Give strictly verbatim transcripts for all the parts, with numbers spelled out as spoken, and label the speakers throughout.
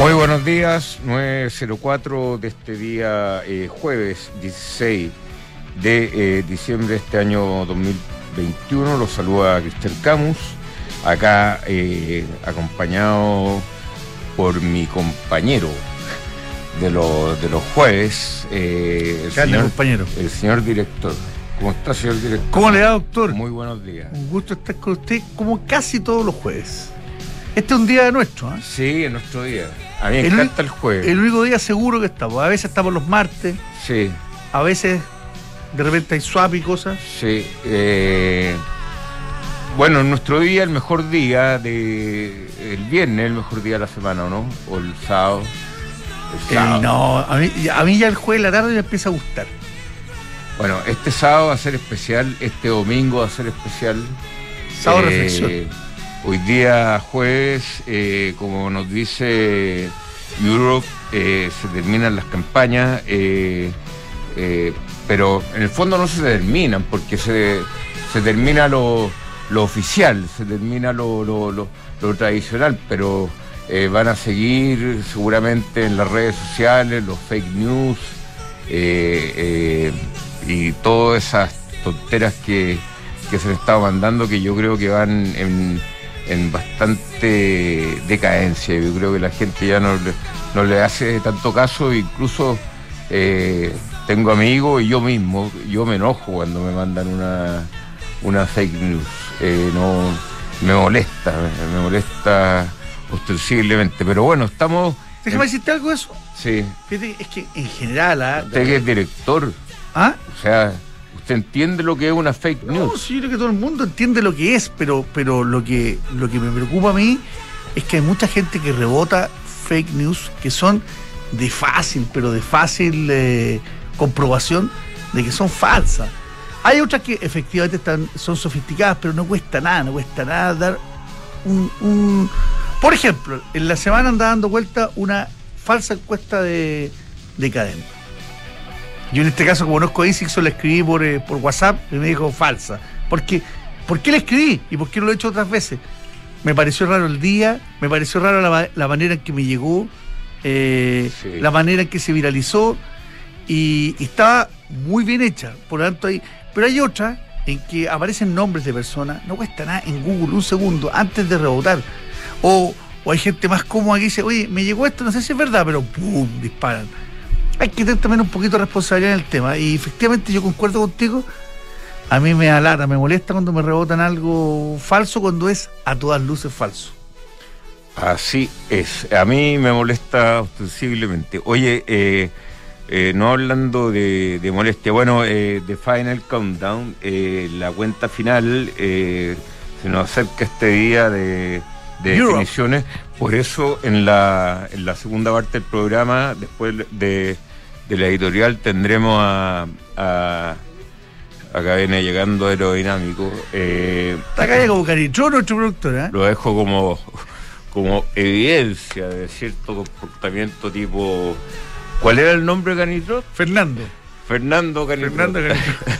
Speaker 1: Muy buenos días, nueve cero cuatro de este día eh, jueves dieciséis de eh, diciembre de este año dos mil veintiuno. Los saluda Cristian Camus, acá eh, acompañado por mi compañero de, lo, de los jueves, eh, el, señor,
Speaker 2: compañero.
Speaker 1: el señor director. ¿Cómo está, señor director?
Speaker 2: ¿Cómo le va, doctor?
Speaker 1: Muy buenos días.
Speaker 2: Un gusto estar con usted como casi todos los jueves. Este es un día nuestro, ¿eh?
Speaker 1: Sí, es nuestro día. A mí me
Speaker 2: el,
Speaker 1: encanta el jueves.
Speaker 2: El único día seguro que estamos. A veces estamos los martes.
Speaker 1: Sí.
Speaker 2: A veces de repente hay swap y cosas.
Speaker 1: Sí. Eh, bueno, nuestro día, el mejor día de el viernes, el mejor día de la semana, ¿o no? O el sábado. El sábado.
Speaker 2: Eh, no, a mí, a mí ya el jueves de la tarde me empieza a gustar.
Speaker 1: Bueno, este sábado va a ser especial, este domingo va a ser especial.
Speaker 2: Sábado
Speaker 1: eh,
Speaker 2: reflexión.
Speaker 1: Hoy día jueves, eh, como nos dice Europe, eh, se terminan las campañas, eh, eh, pero en el fondo no se terminan, porque se, se termina lo, lo oficial, se termina lo, lo, lo, lo tradicional, pero eh, van a seguir seguramente en las redes sociales los fake news eh, eh, y todas esas tonteras que, que se le están mandando, que yo creo que van en... en bastante decadencia. Yo creo que la gente ya no le, no le hace tanto caso, incluso eh, tengo amigos y yo mismo, yo me enojo cuando me mandan una, una fake news, eh, no me molesta, me, me molesta ostensiblemente, pero bueno, estamos...
Speaker 2: Déjame en... decirte algo de eso.
Speaker 1: Sí.
Speaker 2: Fíjate, es que en general... ¿ah?
Speaker 1: Usted que es director,
Speaker 2: ¿ah?
Speaker 1: O sea... ¿Usted entiende lo que es una fake news?
Speaker 2: No, sí, yo creo que todo el mundo entiende lo que es, pero, pero lo que, lo que me preocupa a mí es que hay mucha gente que rebota fake news que son de fácil, pero de fácil eh, comprobación de que son falsas. Hay otras que efectivamente están, son sofisticadas, pero no cuesta nada, no cuesta nada dar un, un... Por ejemplo, en la semana anda dando vuelta una falsa encuesta de, de cadena. Yo en este caso, como conozco a Isixo, la escribí por, eh, por WhatsApp y me dijo falsa. Porque, ¿por qué la escribí? ¿Y por qué no lo he hecho otras veces? Me pareció raro el día, me pareció raro la, la manera en que me llegó, eh, sí. la manera en que se viralizó, y, y estaba muy bien hecha. Por lo tanto, hay, pero hay otra en que aparecen nombres de personas, no cuesta nada en Google un segundo antes de rebotar. O, o hay gente más cómoda que dice, oye, me llegó esto, no sé si es verdad, pero ¡pum!, disparan. Hay que tener también un poquito de responsabilidad en el tema. Y efectivamente yo concuerdo contigo. A mí me alata, me molesta cuando me rebotan algo falso, cuando es a todas luces falso.
Speaker 1: Así es. A mí me molesta ostensiblemente. Oye, eh, eh, no hablando de, de molestia, bueno, eh, The Final Countdown, eh, la cuenta final, eh, se nos acerca este día de... de Europe. Definiciones, por eso en la, en la segunda parte del programa, después de, de la editorial, tendremos a, a acá viene llegando Aerodinámico. Eh,
Speaker 2: acá llega como Canitrot, nuestro productor, ¿eh?
Speaker 1: Lo dejo como, como evidencia de cierto comportamiento tipo... ¿Cuál era el nombre de Canitrot?
Speaker 2: Fernando.
Speaker 1: Fernando Canitrot. Fernando Canitrot.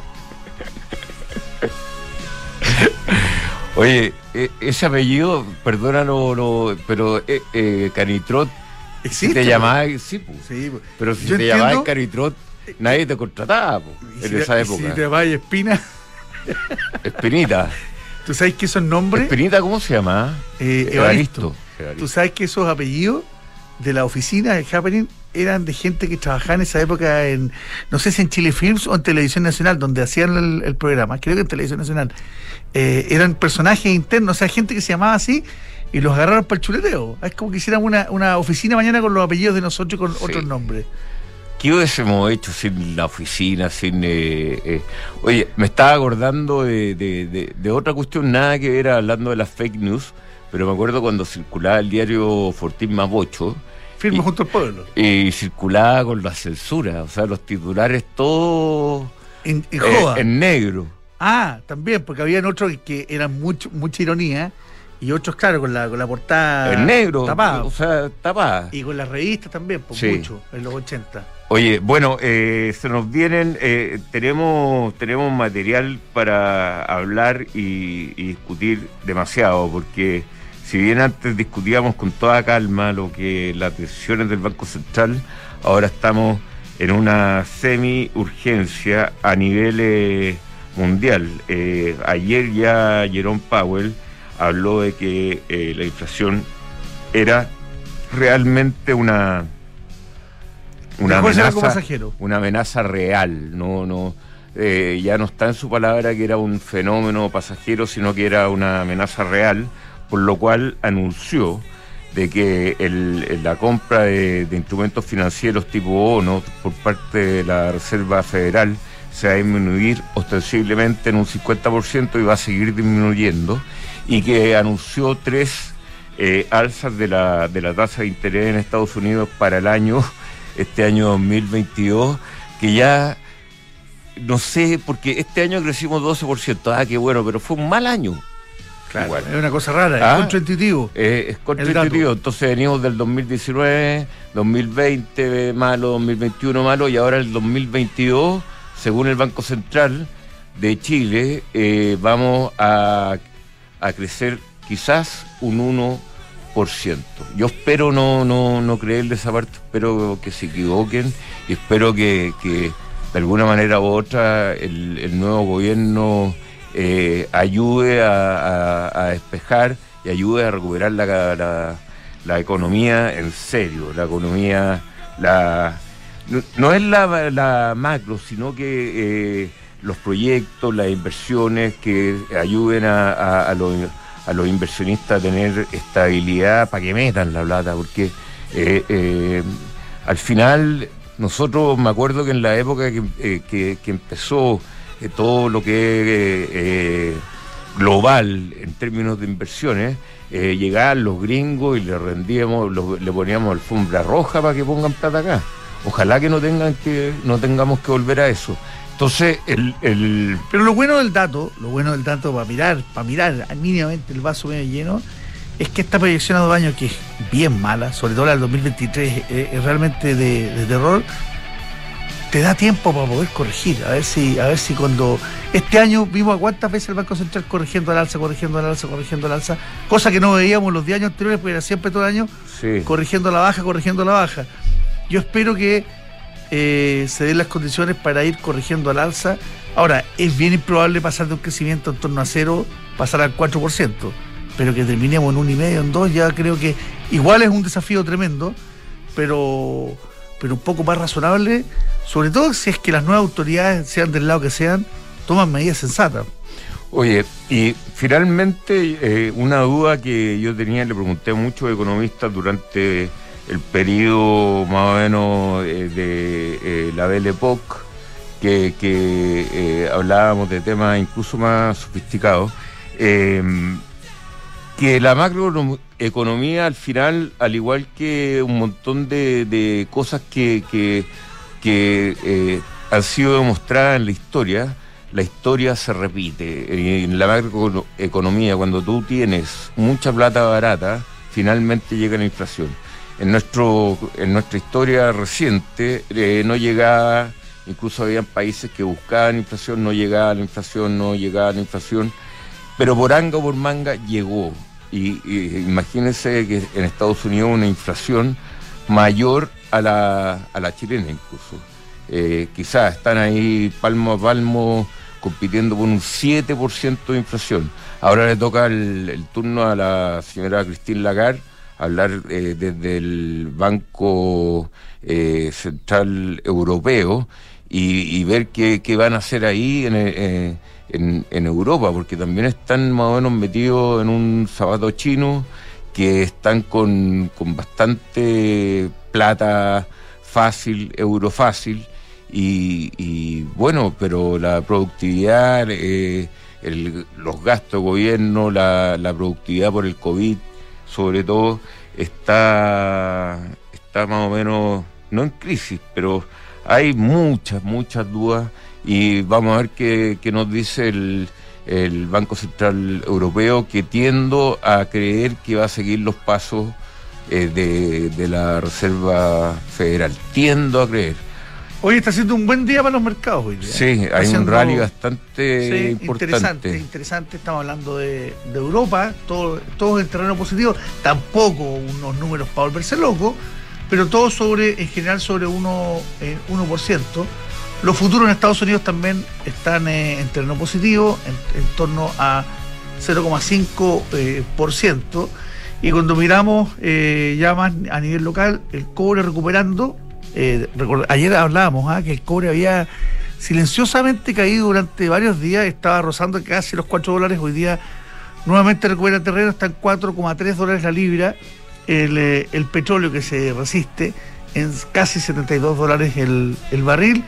Speaker 1: Oye, ese apellido, perdónalo, no, pero eh, eh, Canitrot,
Speaker 2: ¿existe?
Speaker 1: Si te llamabas, sí, pues.
Speaker 2: Sí,
Speaker 1: pero si te llamabas Canitrot, nadie te contrataba, pues, en
Speaker 2: si
Speaker 1: esa
Speaker 2: te,
Speaker 1: época.
Speaker 2: Si te llamabas Espina.
Speaker 1: Espinita.
Speaker 2: ¿Tú sabes que esos nombres?
Speaker 1: ¿Espinita cómo se llama?
Speaker 2: Eh, Evaristo. Evaristo. ¿Tú sabes que esos apellidos de la oficina de Happening eran de gente que trabajaba en esa época en, no sé si en Chile Films o en Televisión Nacional, donde hacían el, el programa, creo que en Televisión Nacional, eh, eran personajes internos, o sea, gente que se llamaba así y los agarraron para el chuleteo. Es como que hicieran una, una oficina mañana con los apellidos de nosotros y con sí. otros nombres.
Speaker 1: ¿Qué hubiésemos hecho sin la oficina, sin... Eh, eh? Oye, me estaba acordando de, de, de, de otra cuestión, nada que ver, hablando de las fake news, pero me acuerdo cuando circulaba el diario Fortín Mapocho,
Speaker 2: firme junto al pueblo.
Speaker 1: Y circulaba con la censura, o sea, los titulares todos
Speaker 2: en, en, joda.
Speaker 1: Eh, en negro.
Speaker 2: Ah, también, porque habían otros que eran mucho, mucha ironía, y otros, claro, con la, con la portada
Speaker 1: en negro,
Speaker 2: tapada.
Speaker 1: O sea, tapada.
Speaker 2: Y con las revistas también, pues sí. Mucho, en los ochenta.
Speaker 1: Oye, bueno, eh, se nos vienen, eh, tenemos, tenemos material para hablar y, y discutir demasiado, porque si bien antes discutíamos con toda calma lo que las decisiones del Banco Central, ahora estamos en una semi-urgencia a nivel eh, mundial. Eh, ayer ya Jerome Powell habló de que eh, la inflación era realmente una una amenaza, una amenaza real, no, no, eh, ya no está en su palabra que era un fenómeno pasajero, sino que era una amenaza real, por lo cual anunció de que el, la compra de, de instrumentos financieros tipo bonos por parte de la Reserva Federal se va a disminuir ostensiblemente en un cincuenta por ciento y va a seguir disminuyendo, y que anunció tres eh, alzas de la, de la tasa de interés en Estados Unidos para el año, este año dos mil veintidós, que ya no sé, porque este año crecimos doce por ciento, ah, qué bueno, pero fue un mal año.
Speaker 2: Claro, igual. Es una cosa rara, ¿Ah? es contraintuitivo.
Speaker 1: Eh, es contraintuitivo, entonces venimos del dos mil diecinueve, dos mil veinte malo, dos mil veintiuno malo, y ahora el dos mil veintidós, según el Banco Central de Chile, eh, vamos a, a crecer quizás un uno por ciento. Yo espero no, no, no creerle esa parte, espero que se equivoquen, y espero que, que de alguna manera u otra el, el nuevo gobierno Eh, ayude a, a, a despejar y ayude a recuperar la, la, la economía en serio, la economía, la no, no es la, la macro, sino que eh, los proyectos, las inversiones que ayuden a, a, a, los, a los inversionistas a tener estabilidad para que metan la plata, porque eh, eh, al final nosotros, me acuerdo que en la época que, eh, que, que empezó todo lo que es eh, eh, global en términos de inversiones, eh, llegaban los gringos y le rendíamos, los, le poníamos alfombra roja para que pongan plata acá. Ojalá que no tengan que, no tengamos que volver a eso. Entonces, el, el...
Speaker 2: Pero lo bueno del dato, lo bueno del dato para mirar, para mirar mínimamente el vaso medio lleno, es que esta proyección a dos años, que es bien mala, sobre todo la del dos mil veintitrés, eh, es realmente de, de terror, te da tiempo para poder corregir, a ver si, a ver si cuando este año vimos a cuántas veces el Banco Central corrigiendo al alza, corrigiendo al alza, corrigiendo al alza, cosa que no veíamos los diez años anteriores, porque era siempre todo el año sí. corrigiendo la baja, corrigiendo la baja. Yo espero que eh, se den las condiciones para ir corrigiendo al alza. Ahora, es bien improbable pasar de un crecimiento en torno a cero, pasar al cuatro por ciento, pero que terminemos en un y medio, en dos, ya creo que igual es un desafío tremendo, pero, pero un poco más razonable. Sobre todo si es que las nuevas autoridades, sean del lado que sean, toman medidas sensatas.
Speaker 1: Oye, y finalmente eh, una duda que yo tenía, le pregunté a muchos economistas durante el periodo más o menos eh, de eh, la Belle Époque, que, que eh, hablábamos de temas incluso más sofisticados, eh, que la macroeconomía al final, al igual que un montón de, de cosas que... que que eh, han sido demostradas en la historia, la historia se repite. En la macroeconomía, cuando tú tienes mucha plata barata, finalmente llega la inflación. En nuestro en nuestra historia reciente eh, no llegaba, incluso habían países que buscaban inflación, no llegaba la inflación, no llegaba la inflación, pero por anga o por manga llegó. Y, y imagínense que en Estados Unidos una inflación mayor a la, a la chilena incluso. Eh, quizás están ahí palmo a palmo compitiendo por un siete por ciento de inflación. Ahora le toca el, el turno a la señora Christine Lagarde hablar eh, desde el Banco eh, Central Europeo y, y ver qué, qué van a hacer ahí en, eh, en, en Europa, porque también están más o menos metidos en un zapato chino, que están con, con bastante plata fácil, euro fácil, y, y bueno, pero la productividad, eh, el, los gastos de gobierno, la, la productividad por el COVID, sobre todo, está, está más o menos, no en crisis, pero hay muchas, muchas dudas, y vamos a ver qué, qué nos dice el... el Banco Central Europeo, que tiendo a creer que va a seguir los pasos eh, de, de la Reserva Federal. Tiendo a creer.
Speaker 2: Hoy está siendo un buen día para los mercados hoy día.
Speaker 1: Sí, hay
Speaker 2: haciendo,
Speaker 1: un rally bastante
Speaker 2: sí,
Speaker 1: importante.
Speaker 2: Interesante, interesante. Estamos hablando de, de Europa, todo, todo en terreno positivo. Tampoco unos números para volverse loco, pero todo sobre, en general, sobre uno, eh, uno por ciento. Los futuros en Estados Unidos también están eh, en terreno positivo, en, en torno a cero coma cinco por ciento. Y cuando miramos eh, ya más a nivel local, el cobre recuperando. Eh, record, ayer hablábamos ¿eh? que el cobre había silenciosamente caído durante varios días, estaba rozando casi los cuatro dólares. Hoy día nuevamente recupera terreno, está en cuatro coma tres dólares la libra. El, eh, el petróleo que se resiste en casi setenta y dos dólares el, el barril.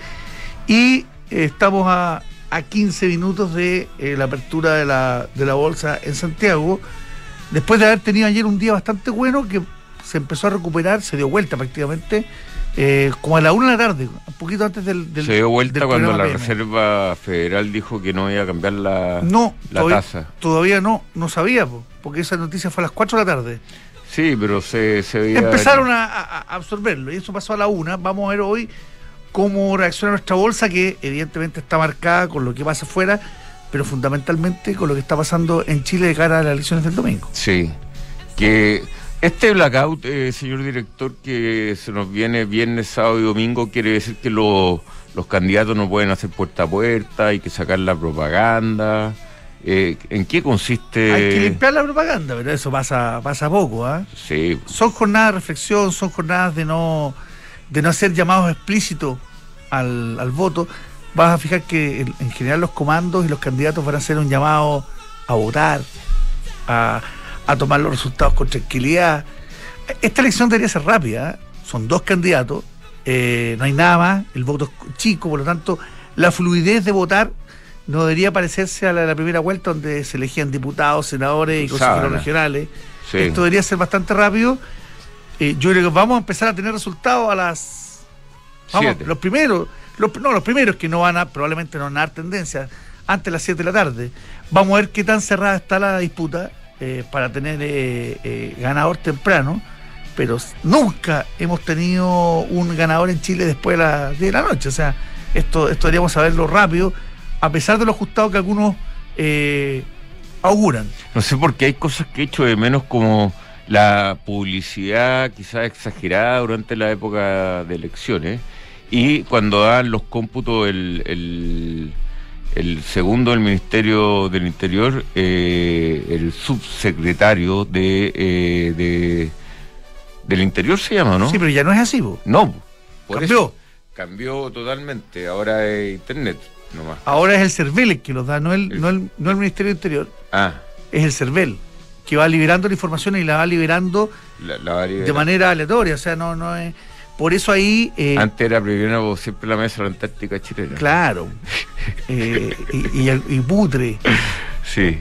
Speaker 2: Y eh, estamos a, a quince minutos de eh, la apertura de la, de la bolsa en Santiago, después de haber tenido ayer un día bastante bueno que se empezó a recuperar, se dio vuelta prácticamente. Eh, como a la una de la tarde, un poquito antes del, del
Speaker 1: Se dio vuelta
Speaker 2: del
Speaker 1: cuando la
Speaker 2: P M.
Speaker 1: Reserva Federal dijo que no iba a cambiar la,
Speaker 2: no,
Speaker 1: la
Speaker 2: todavía,
Speaker 1: tasa.
Speaker 2: Todavía no, no sabía, porque esa noticia fue a las cuatro de la tarde.
Speaker 1: Sí, pero se, se veía...
Speaker 2: Empezaron a, a, a absorberlo y eso pasó a la una. Vamos a ver hoy cómo reacciona nuestra bolsa, que evidentemente está marcada con lo que pasa afuera, pero fundamentalmente con lo que está pasando en Chile de cara a las elecciones del domingo.
Speaker 1: Sí, que... Este blackout, eh, señor director, que se nos viene viernes, sábado y domingo, quiere decir que lo, los candidatos no pueden hacer puerta a puerta, hay que sacar la propaganda. Eh, ¿En qué consiste?
Speaker 2: Hay que limpiar la propaganda, pero eso pasa, pasa poco, ¿ah? ¿eh?
Speaker 1: Sí.
Speaker 2: Son jornadas de reflexión, son jornadas de no, de no hacer llamados explícitos al, al voto. Vas a fijar que en, en general los comandos y los candidatos van a hacer un llamado a votar, a... a tomar los resultados con tranquilidad. Esta elección debería ser rápida, ¿eh? Son dos candidatos, eh, no hay nada más, el voto es chico, por lo tanto, la fluidez de votar no debería parecerse a la, la primera vuelta, donde se elegían diputados, senadores y consejeros regionales. Sí. Esto debería ser bastante rápido. Eh, yo creo que vamos a empezar a tener resultados a las... Vamos, siete. Los primeros, los, no, los primeros que no van a, probablemente no van a dar tendencia, antes de las siete de la tarde. Vamos a ver qué tan cerrada está la disputa. Eh, para tener eh, eh, ganador temprano, pero nunca hemos tenido un ganador en Chile después de las diez de la noche. O sea, esto, esto deberíamos saberlo rápido, a pesar de lo ajustado que algunos eh, auguran.
Speaker 1: No sé por qué hay cosas que he hecho de menos, como la publicidad quizás exagerada durante la época de elecciones, y cuando dan los cómputos el... el el segundo del Ministerio del Interior, eh, el subsecretario de, eh, de del Interior se llama, ¿no?
Speaker 2: Sí, pero ya no es así, ¿vos?
Speaker 1: No, por
Speaker 2: cambió.
Speaker 1: Eso, cambió totalmente, ahora es Internet nomás.
Speaker 2: Ahora es el CERVEL el que los da, no el, el, no el, no el Ministerio del Interior.
Speaker 1: Ah.
Speaker 2: Es el CERVEL, que va liberando la información y la va liberando
Speaker 1: la, la va
Speaker 2: de manera aleatoria, o sea, no, no es... Por eso ahí... Eh,
Speaker 1: Antes era primero siempre la mesa de la Antártica chilena.
Speaker 2: Claro. eh, y, y, y putre.
Speaker 1: Sí.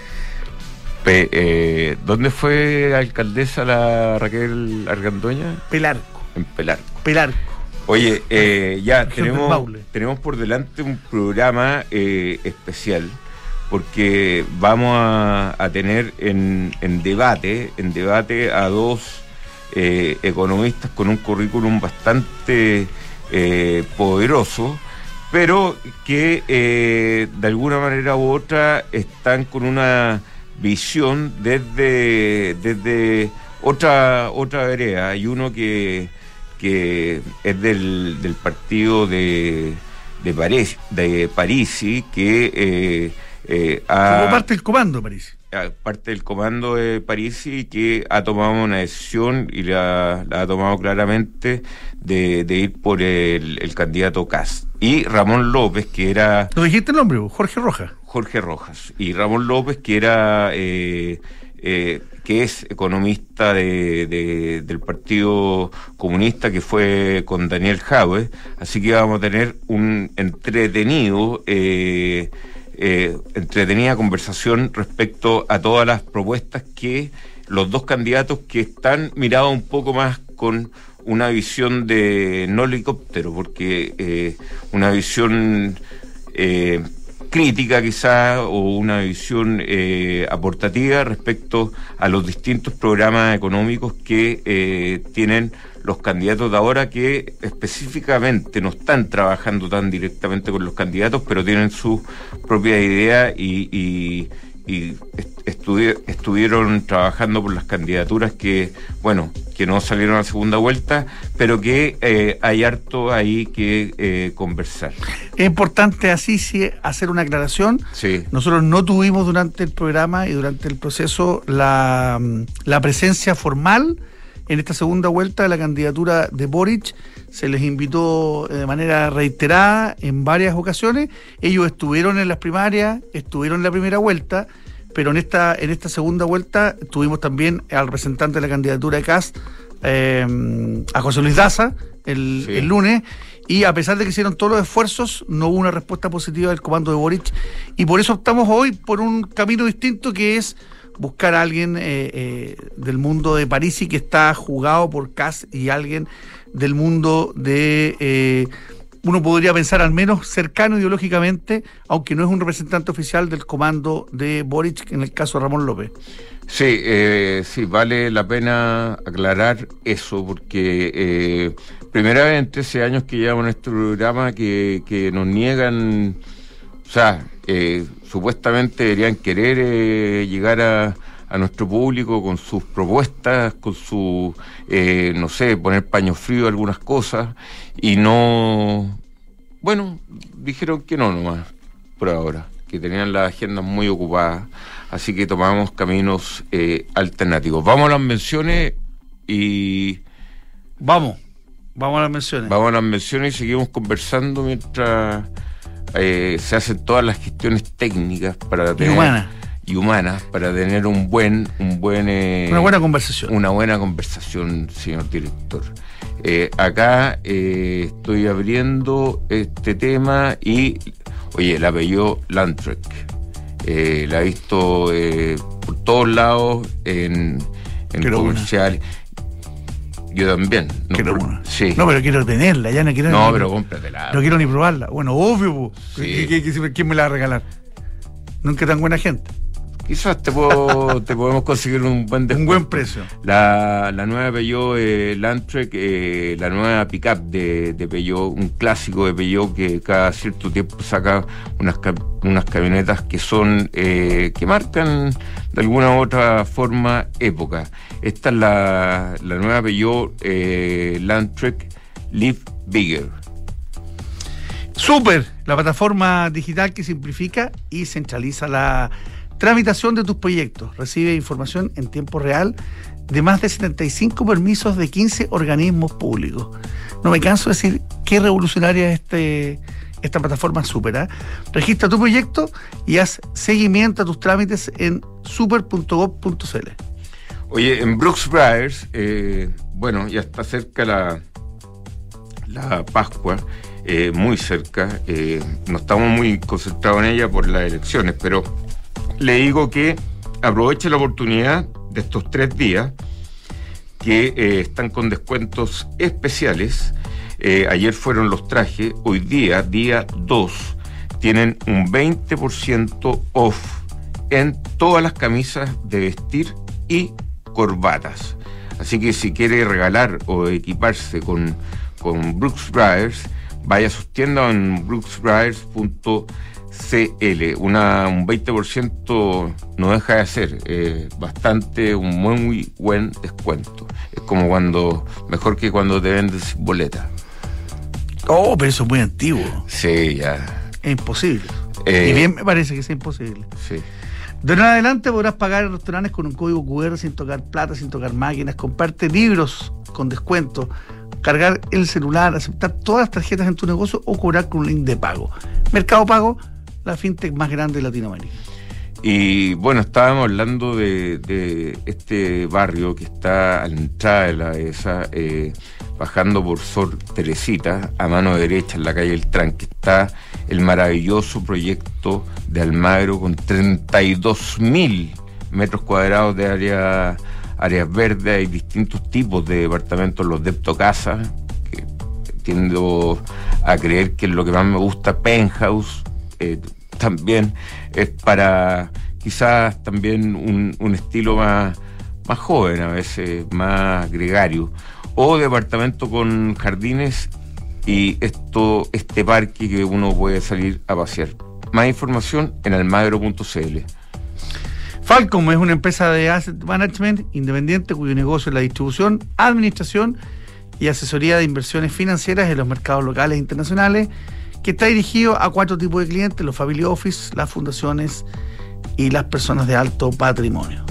Speaker 1: Pe, eh, ¿Dónde fue alcaldesa la Raquel Argandoña?
Speaker 2: Pelarco.
Speaker 1: En Pelarco.
Speaker 2: Pelarco.
Speaker 1: Oye, eh, ya tenemos, tenemos por delante un programa eh, especial, porque vamos a, a tener en, en debate, en debate a dos... Eh, economistas con un currículum bastante eh, poderoso, pero que eh, de alguna manera u otra están con una visión desde, desde otra otra vereda. Hay uno que, que es del, del partido de, de, París, de Parisi, que eh, eh, ha...
Speaker 2: Como parte del comando, Parisi.
Speaker 1: parte del comando de Parisi, que ha tomado una decisión y la, la ha tomado claramente de, de ir por el, el candidato Kast. Y Ramón López, que era...
Speaker 2: ¿Lo dijiste el nombre? Jorge Rojas.
Speaker 1: Jorge Rojas. Y Ramón López, que era... Eh, eh, que es economista de, de, del Partido Comunista, que fue con Daniel Jaue. Así que vamos a tener un entretenido... Eh, Eh, entretenida conversación respecto a todas las propuestas que los dos candidatos, que están mirados un poco más con una visión de no helicóptero, porque eh, una visión eh, crítica quizás o una visión eh, aportativa respecto a los distintos programas económicos que eh, tienen los candidatos de ahora, que específicamente no están trabajando tan directamente con los candidatos, pero tienen sus propias ideas y, y, y estudi- estuvieron trabajando por las candidaturas que, bueno, que no salieron a la segunda vuelta, pero que eh, hay harto ahí que eh, conversar.
Speaker 2: Es importante así sí, hacer una aclaración.
Speaker 1: Sí.
Speaker 2: Nosotros no tuvimos durante el programa y durante el proceso la, la presencia formal en esta segunda vuelta de la candidatura de Boric. Se les invitó de manera reiterada en varias ocasiones. Ellos estuvieron en las primarias, estuvieron en la primera vuelta, pero en esta en esta segunda vuelta tuvimos también al representante de la candidatura de Kast, eh, a José Luis Daza, el, sí. el lunes, y a pesar de que hicieron todos los esfuerzos, no hubo una respuesta positiva del comando de Boric, y por eso optamos hoy por un camino distinto, que es buscar a alguien eh, eh, del mundo de Parisi, que está jugado por Kast, y alguien del mundo de, eh, uno podría pensar al menos cercano ideológicamente, aunque no es un representante oficial del comando de Boric, en el caso de Ramón López.
Speaker 1: Sí, eh, sí, vale la pena aclarar eso, porque eh, primera vez en trece años que llevamos en este programa que, que nos niegan, o sea, eh, supuestamente deberían querer eh, llegar a, a nuestro público con sus propuestas, con su, eh, no sé, poner paño frío a algunas cosas, y no, bueno, dijeron que no nomás, por ahora, que tenían las agendas muy ocupadas, así que tomamos caminos eh, alternativos. Vamos a las menciones y...
Speaker 2: Vamos, vamos a las menciones.
Speaker 1: Vamos a las menciones y seguimos conversando mientras... Eh, se hacen todas las gestiones técnicas para tener,
Speaker 2: y humanas
Speaker 1: y humanas para tener un buen un buen eh,
Speaker 2: una buena conversación
Speaker 1: una buena conversación, señor director. Eh, acá eh, estoy abriendo este tema y oye, el apellido Landtrek, eh, la he visto eh, por todos lados en, en comerciales. Yo también.
Speaker 2: No, quiero una.
Speaker 1: Sí.
Speaker 2: No, pero quiero tenerla, ya no quiero.
Speaker 1: No,
Speaker 2: ni,
Speaker 1: pero cómpratela.
Speaker 2: No quiero ni probarla. Bueno, obvio,
Speaker 1: sí.
Speaker 2: ¿Qué, qué, qué, ¿quién me la va a regalar? Nunca tan buena gente.
Speaker 1: Quizás te puedo, te podemos conseguir un buen descuento.
Speaker 2: Un buen precio.
Speaker 1: La, la nueva Peugeot eh, Landtrek, eh, la nueva pickup de, de Peugeot, un clásico de Peugeot que cada cierto tiempo saca unas, unas camionetas que son, eh, que marcan de alguna u otra forma época. Esta es la, la nueva Peugeot eh, Landtrek Live Bigger.
Speaker 2: Súper, la plataforma digital que simplifica y centraliza la tramitación de tus proyectos. Recibe información en tiempo real de más de setenta y cinco permisos de quince organismos públicos. No me canso de decir qué revolucionaria es este, esta plataforma Súper. ¿eh? Registra tu proyecto y haz seguimiento a tus trámites en super punto gov punto c l.
Speaker 1: Oye, en Brooks Brothers, eh, bueno, ya está cerca la, la Pascua, eh, muy cerca. Eh, no estamos muy concentrados en ella por las elecciones, pero le digo que aproveche la oportunidad de estos tres días que eh, están con descuentos especiales. Eh, ayer fueron los trajes, hoy día, día dos, tienen un veinte por ciento off en todas las camisas de vestir y corbatas. Así que si quiere regalar o equiparse con, con Brooks Brothers, vaya a sus tiendas en brooks brothers punto c l. Una, un veinte por ciento no deja de ser eh, bastante, un muy buen descuento. Es como cuando, mejor que cuando te venden sin boleta.
Speaker 2: Oh, pero eso es muy antiguo.
Speaker 1: Sí, ya.
Speaker 2: Es imposible.
Speaker 1: Eh,
Speaker 2: y bien me parece que es imposible.
Speaker 1: Sí.
Speaker 2: De ahora en adelante podrás pagar en restaurantes con un código cu erre sin tocar plata, sin tocar máquinas, comprarte libros con descuento, cargar el celular, aceptar todas las tarjetas en tu negocio o cobrar con un link de pago. Mercado Pago, la fintech más grande de Latinoamérica.
Speaker 1: Y bueno, estábamos hablando de, de este barrio que está a la entrada de la dehesa, eh, bajando por Sor Teresita, a mano derecha en la calle El Tranque, está el maravilloso proyecto de Almagro con treinta y dos mil metros cuadrados de área, áreas verdes. Hay distintos tipos de departamentos, los Deptocasa, que tiendo a creer que es lo que más me gusta, penthouse, eh, también es para quizás también un, un estilo más, más joven, a veces más gregario, o departamento con jardines y esto este parque que uno puede salir a pasear. Más información en almagro punto c l.
Speaker 2: Falcom es una empresa de asset management independiente cuyo negocio es la distribución, administración y asesoría de inversiones financieras en los mercados locales e internacionales, que está dirigido a cuatro tipos de clientes: los family office, las fundaciones y las personas de alto patrimonio.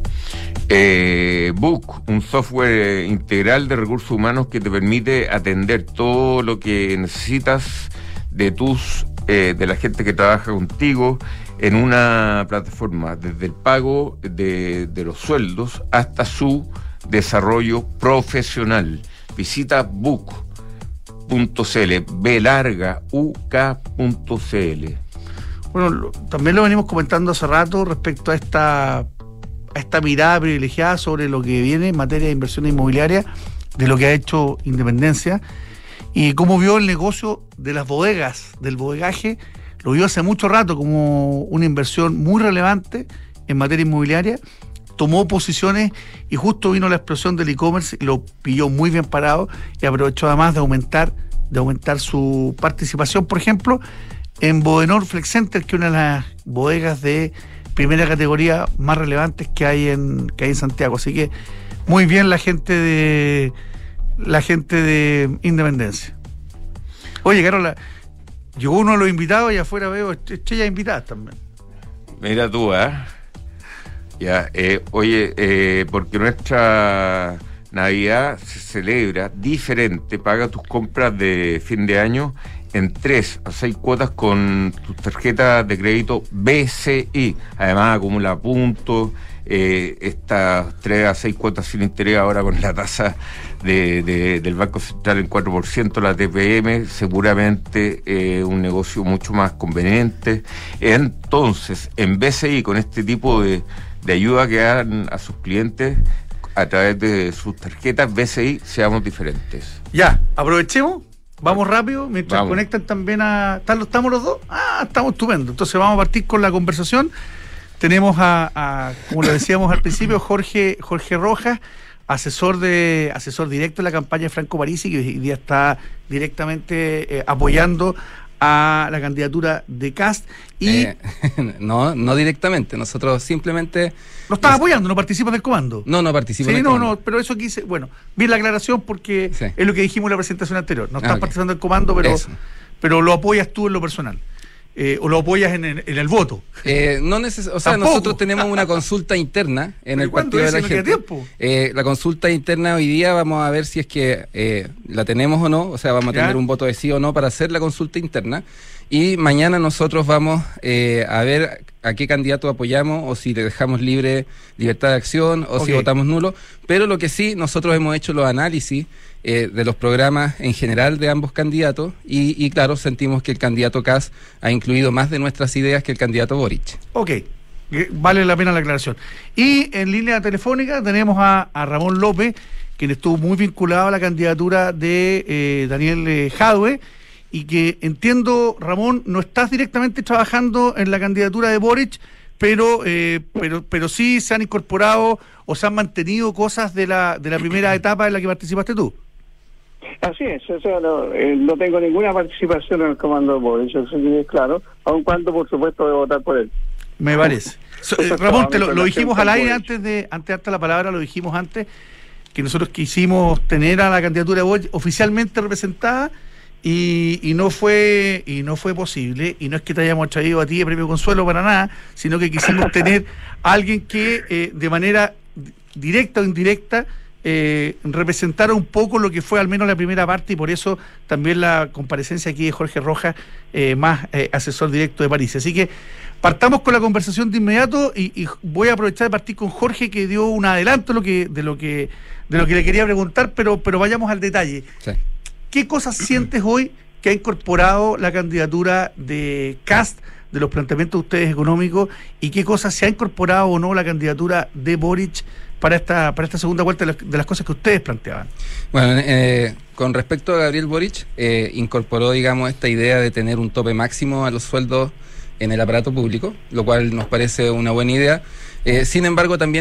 Speaker 1: Eh, Book, un software integral de recursos humanos que te permite atender todo lo que necesitas de tus eh, de la gente que trabaja contigo en una plataforma, desde el pago de, de los sueldos hasta su desarrollo profesional. Visita book punto c l, B larga, U K punto c l.
Speaker 2: Bueno, lo, también lo venimos comentando hace rato respecto a esta, a esta mirada privilegiada sobre lo que viene en materia de inversión inmobiliaria, de lo que ha hecho Independencia, y cómo vio el negocio de las bodegas, del bodegaje, lo vio hace mucho rato como una inversión muy relevante en materia inmobiliaria. Tomó posiciones y justo vino la explosión del e-commerce y lo pilló muy bien parado, y aprovechó además de aumentar, de aumentar su participación, por ejemplo, en Bodenor Flex Center, que es una de las bodegas de primera categoría más relevantes que hay en, que hay en Santiago. Así que muy bien la gente de la gente de Independencia. Oye, Carola, llegó uno de los invitados y afuera veo estrellas invitadas también.
Speaker 1: Mira tú, ¿eh? Ya, eh, oye, eh, porque nuestra Navidad se celebra diferente. Paga tus compras de fin de año en tres a seis cuotas con tus tarjetas de crédito B C I. Además acumula puntos. Eh, estas tres a seis cuotas sin interés ahora con la tasa de, de, del Banco Central en cuatro por ciento, la T P M, seguramente eh, un negocio mucho más conveniente. Entonces, en B C I, con este tipo de, de ayuda que dan a sus clientes a través de sus tarjetas B C I, seamos diferentes.
Speaker 2: Ya, aprovechemos. Vamos rápido, mientras
Speaker 1: vamos.
Speaker 2: Conectan también a... ¿Estamos los dos? Ah, estamos estupendo. Entonces vamos a partir con la conversación. Tenemos a, a como lo decíamos al principio, Jorge Jorge Rojas, asesor de asesor directo de la campaña de Franco Parisi, que hoy día está directamente eh, apoyando a la candidatura de Kast. Y
Speaker 3: eh, no, no directamente, nosotros simplemente...
Speaker 2: ¿Lo estás apoyando? ¿No participas del comando?
Speaker 3: No, no participo
Speaker 2: sí,
Speaker 3: del
Speaker 2: no,
Speaker 3: comando.
Speaker 2: no, pero eso quise... Bueno, bien la aclaración porque sí. Es lo que dijimos en la presentación anterior. No estás
Speaker 3: ah, okay.
Speaker 2: participando del comando, pero, pero lo apoyas tú en lo personal. Eh, ¿O lo apoyas en el, en el voto?
Speaker 3: Eh, no neces- o sea, ¿Tampoco? Nosotros tenemos una consulta interna en el partido de la gente.
Speaker 2: Tiempo?
Speaker 3: Eh, la consulta interna hoy día vamos a ver si es que eh, la tenemos o no, o sea, vamos a tener ¿Ya? un voto de sí o no para hacer la consulta interna. Y mañana nosotros vamos eh, a ver a qué candidato apoyamos, o si le dejamos libre libertad de acción, o okay. si votamos nulo. Pero lo que sí, nosotros hemos hecho los análisis eh, de los programas en general de ambos candidatos, y, y claro, sentimos que el candidato Kast ha incluido más de nuestras ideas que el candidato Boric.
Speaker 2: Ok, vale la pena la aclaración. Y en línea telefónica tenemos a, a Ramón López, quien estuvo muy vinculado a la candidatura de eh, Daniel eh, Jadwe, y que entiendo, Ramón, no estás directamente trabajando en la candidatura de Boric, pero eh, pero pero sí se han incorporado o se han mantenido cosas de la de la primera etapa en la que participaste tú.
Speaker 4: Así es, o sea, no, eh, no tengo ninguna participación en el comando de Boric, eso sí es claro, aun cuando por supuesto de votar por él.
Speaker 2: Me parece. So, eh, Ramón, te lo, lo dijimos al aire antes de, antes de darte la palabra, lo dijimos antes, que nosotros quisimos tener a la candidatura de Boric oficialmente representada, Y, y no fue y no fue posible, y no es que te hayamos traído a ti de premio Consuelo para nada, sino que quisimos tener a alguien que eh, de manera directa o indirecta eh, representara un poco lo que fue al menos la primera parte, y por eso también la comparecencia aquí de Jorge Rojas, eh, más eh, asesor directo de París. Así que partamos con la conversación de inmediato, y, y voy a aprovechar de partir con Jorge, que dio un adelanto de lo que de lo que de lo que le quería preguntar, pero pero vayamos al detalle.
Speaker 3: Sí.
Speaker 2: ¿Qué cosas sientes hoy que ha incorporado la candidatura de Kast, de los planteamientos de ustedes económicos, y qué cosas se ha incorporado o no la candidatura de Boric para esta para esta segunda vuelta de las, de las cosas que ustedes planteaban?
Speaker 3: Bueno, eh, con respecto a Gabriel Boric, eh, incorporó, digamos, esta idea de tener un tope máximo a los sueldos en el aparato público, lo cual nos parece una buena idea. Eh, sin embargo, también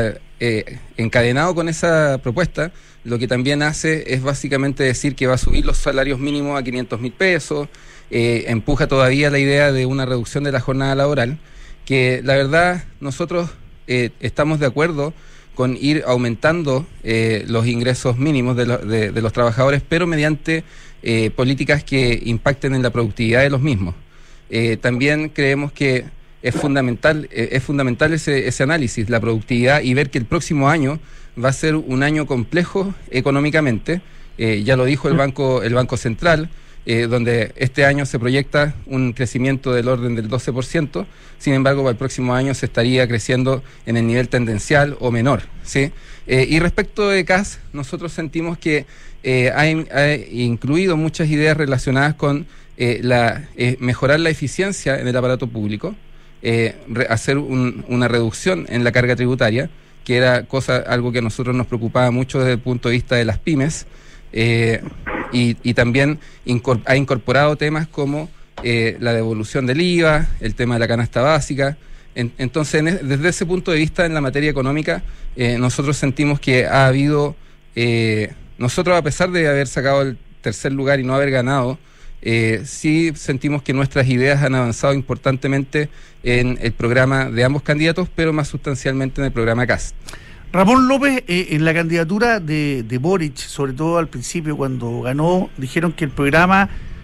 Speaker 3: eh, encadenado con esa propuesta, lo que también hace es básicamente decir que va a subir los salarios mínimos a quinientos mil pesos, eh, empuja todavía la idea de una reducción de la jornada laboral, que la verdad nosotros eh, estamos de acuerdo con ir aumentando eh, los ingresos mínimos de, lo, de, de los trabajadores, pero mediante eh, políticas que impacten en la productividad de los mismos. Eh, también creemos que es fundamental, eh, es fundamental ese, ese análisis, la productividad, y ver que el próximo año va a ser un año complejo económicamente. Eh, ya lo dijo el Banco, el Banco Central, eh, donde este año se proyecta un crecimiento del orden del doce por ciento, sin embargo para el próximo año se estaría creciendo en el nivel tendencial o menor, ¿sí? Eh, y respecto de C A S, nosotros sentimos que eh, ha, ha incluido muchas ideas relacionadas con eh, la, eh, mejorar la eficiencia en el aparato público, eh, re, hacer un, una reducción en la carga tributaria, que era cosa algo que a nosotros nos preocupaba mucho desde el punto de vista de las pymes, eh, y, y también incorpor, ha incorporado temas como eh, la devolución del I V A, el tema de la canasta básica. En, entonces, en, desde ese punto de vista, en la materia económica, eh, nosotros sentimos que ha habido, eh, nosotros a pesar de haber sacado el tercer lugar y no haber ganado, Eh, sí sentimos que nuestras ideas han avanzado importantemente en el programa de ambos candidatos, pero más sustancialmente en el programa C A S.
Speaker 2: Ramón López, eh, en la candidatura de, de Boric, sobre todo al principio cuando ganó, dijeron que el programa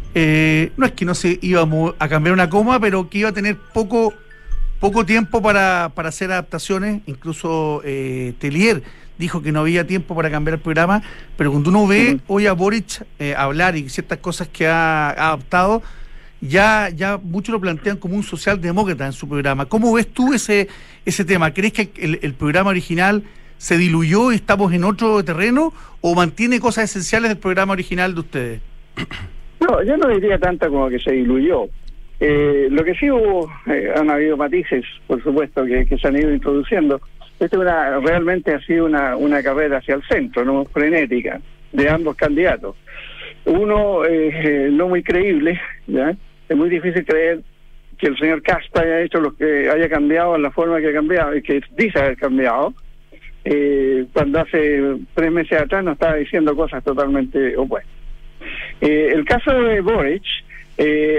Speaker 2: eh, no es que no se iba a cambiar una coma, pero que iba a tener poco poco tiempo para, para hacer adaptaciones. Incluso eh, Tellier dijo que no había tiempo para cambiar el programa, pero cuando uno ve uh-huh. hoy a Boric eh, hablar y ciertas cosas que ha, ha adaptado, ya ya muchos lo plantean como un socialdemócrata en su programa. ¿Cómo ves tú ese ese tema? ¿Crees que el, el programa original se diluyó y estamos en otro terreno, o mantiene cosas esenciales del programa original de ustedes?
Speaker 4: No, yo no diría tanto como que se diluyó. Eh, lo que sí hubo, eh, han habido matices, por supuesto, que, que se han ido introduciendo. Esta una, realmente ha sido una, una carrera hacia el centro, no frenética, de ambos candidatos. Uno eh, no muy creíble, ¿ya? Es muy difícil creer que el señor Casta haya hecho lo que haya cambiado en la forma que ha cambiado, y que dice haber cambiado, eh, cuando hace tres meses atrás nos estaba diciendo cosas totalmente opuestas. Eh, el caso de Boric, eh,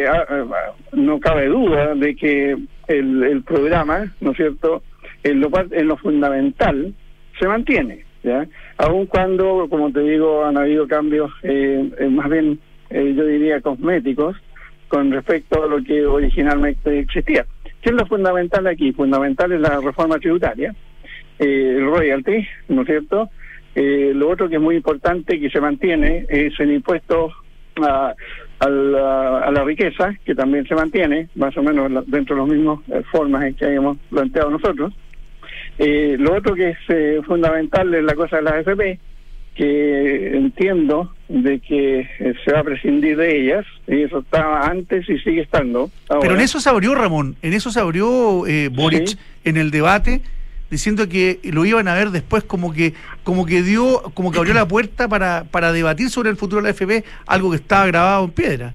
Speaker 4: no cabe duda de que el, el programa, ¿no es cierto?, en lo, en lo fundamental se mantiene, ¿ya? Aun cuando, como te digo, han habido cambios eh, eh, más bien, eh, yo diría, cosméticos con respecto a lo que originalmente existía. ¿Qué es lo fundamental aquí? Fundamental es la reforma tributaria, eh, el royalty, ¿no es cierto? Eh, lo otro que es muy importante que se mantiene es el impuesto a, a, la, a la riqueza, que también se mantiene, más o menos dentro de las mismas eh, formas en que habíamos planteado nosotros. Eh, lo otro que es eh, fundamental es la cosa de las A F P, que entiendo de que eh, se va a prescindir de ellas, y eso estaba antes y sigue estando ahora.
Speaker 2: Pero en eso se abrió, Ramón, en eso se abrió eh, Boric, sí, en el debate, diciendo que lo iban a ver después, como que como que dio, como que abrió la puerta para, para debatir sobre el futuro de la A F P, algo que estaba grabado en piedra.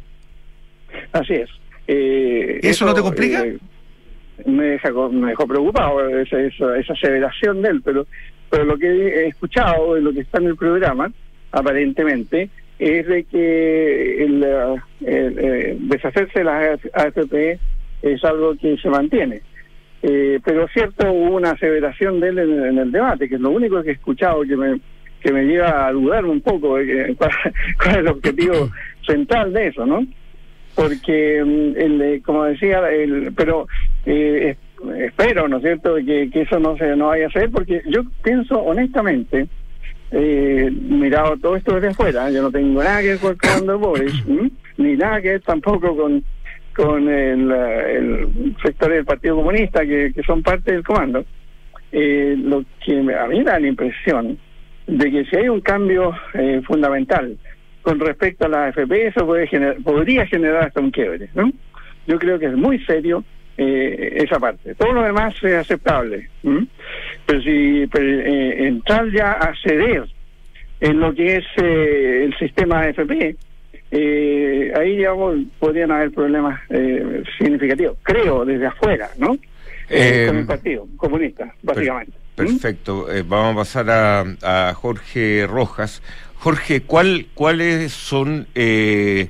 Speaker 4: Así es. Eh,
Speaker 2: ¿Eso, ¿Eso no te complica?
Speaker 4: Eh, me, deja, me dejó preocupado esa, esa, esa aseveración de él, pero pero lo que he escuchado, lo que está en el programa, aparentemente, es de que el, el, el deshacerse de las A F P es algo que se mantiene. Eh, pero cierto, hubo una aseveración de él en, en el debate, que es lo único que he escuchado que me que me lleva a dudar un poco de que, cuál, cuál es el objetivo central de eso, ¿no? Porque, el, como decía, el, pero eh, espero, ¿no es cierto?, que, que eso no se no vaya a hacer, porque yo pienso honestamente, eh, mirado todo esto desde afuera, yo no tengo nada que ver con el comando de Boric, ¿m? ni nada que ver tampoco con con el, el sector del Partido Comunista, que, que son parte del comando. Eh, lo que a mí me da la impresión de que si hay un cambio eh, fundamental con respecto a la A F P, eso puede generar, podría generar hasta un quiebre, ¿no? Yo creo que es muy serio eh, esa parte. Todo lo demás es aceptable, ¿m? pero si pero, eh, entrar ya a ceder en lo que es eh, el sistema A F P, eh, ahí digamos podrían haber problemas eh, significativos, creo, desde afuera, ¿no? Eh, con el Partido Comunista, básicamente.
Speaker 1: Per perfecto. ¿Mm? Eh, vamos a pasar a, a Jorge Rojas. Jorge, ¿cuál, ¿cuáles son, eh,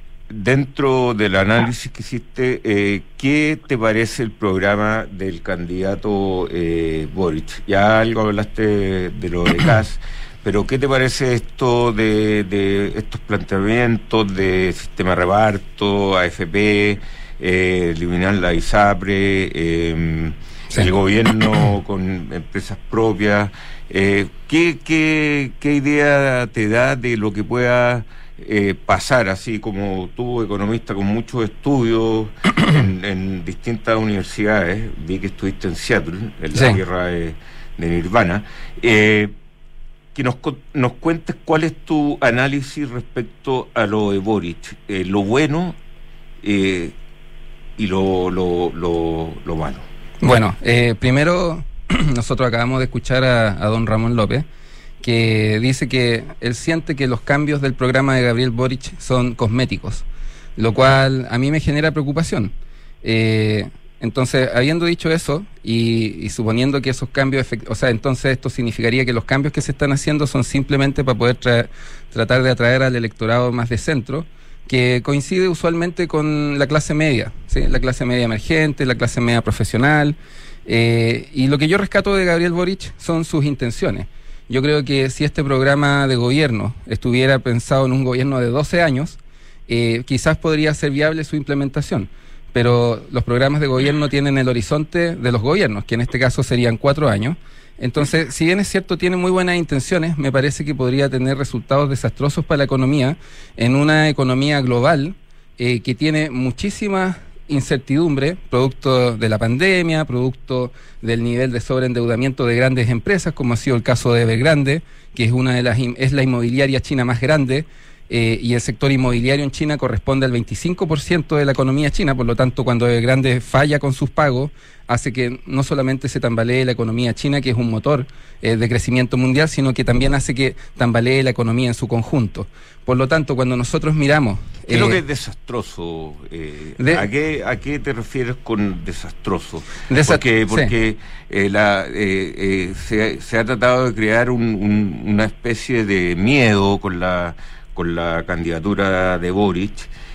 Speaker 1: dentro del análisis que hiciste, eh, qué te parece el programa del candidato eh, Boric? Ya algo hablaste de lo de gas, pero ¿qué te parece esto de, de estos planteamientos de sistema de reparto, A F P, eh, eliminar la ISAPRE, eh, sí. el gobierno con empresas propias? Eh, ¿qué, qué, ¿Qué idea te da de lo que pueda eh, pasar, así como tú, economista con muchos estudios en, en distintas universidades? Vi que estuviste en Seattle, en la sí. tierra de, de Nirvana. Eh, que nos, nos cuentes cuál es tu análisis respecto a lo de Boric, eh, lo bueno eh, y lo, lo, lo, lo malo.
Speaker 3: Bueno, eh, primero nosotros acabamos de escuchar a, a don Ramón López, que dice que él siente que los cambios del programa de Gabriel Boric son cosméticos, lo cual a mí me genera preocupación. Eh, entonces, habiendo dicho eso, y, y suponiendo que esos cambios, o sea, entonces esto significaría que los cambios que se están haciendo son simplemente para poder tra tratar de atraer al electorado más de centro, que coincide usualmente con la clase media, ¿sí? La clase media emergente, la clase media profesional. Eh, y lo que yo rescato de Gabriel Boric son sus intenciones. Yo creo que si este programa de gobierno estuviera pensado en un gobierno de doce años, eh, quizás podría ser viable su implementación. Pero los programas de gobierno tienen el horizonte de los gobiernos, que en este caso serían cuatro años. Entonces, si bien es cierto, tiene muy buenas intenciones, me parece que podría tener resultados desastrosos para la economía, en una economía global eh, que tiene muchísimas incertidumbre, producto de la pandemia, producto del nivel de sobreendeudamiento de grandes empresas, como ha sido el caso de Evergrande, que es una de las es la inmobiliaria china más grande, eh, y el sector inmobiliario en China corresponde al veinticinco por ciento de la economía china. Por lo tanto, cuando Evergrande falla con sus pagos, hace que no solamente se tambalee la economía china, que es un motor eh, de crecimiento mundial, sino que también hace que tambalee la economía en su conjunto. Por lo tanto, cuando nosotros miramos...
Speaker 1: ¿Qué es lo que es desastroso? Eh, de, ¿a, qué, ¿A qué te refieres con desastroso? Desa porque porque sí. eh, la, eh, eh, se, se ha tratado de crear un, un, una especie de miedo con la, con la candidatura de Boric.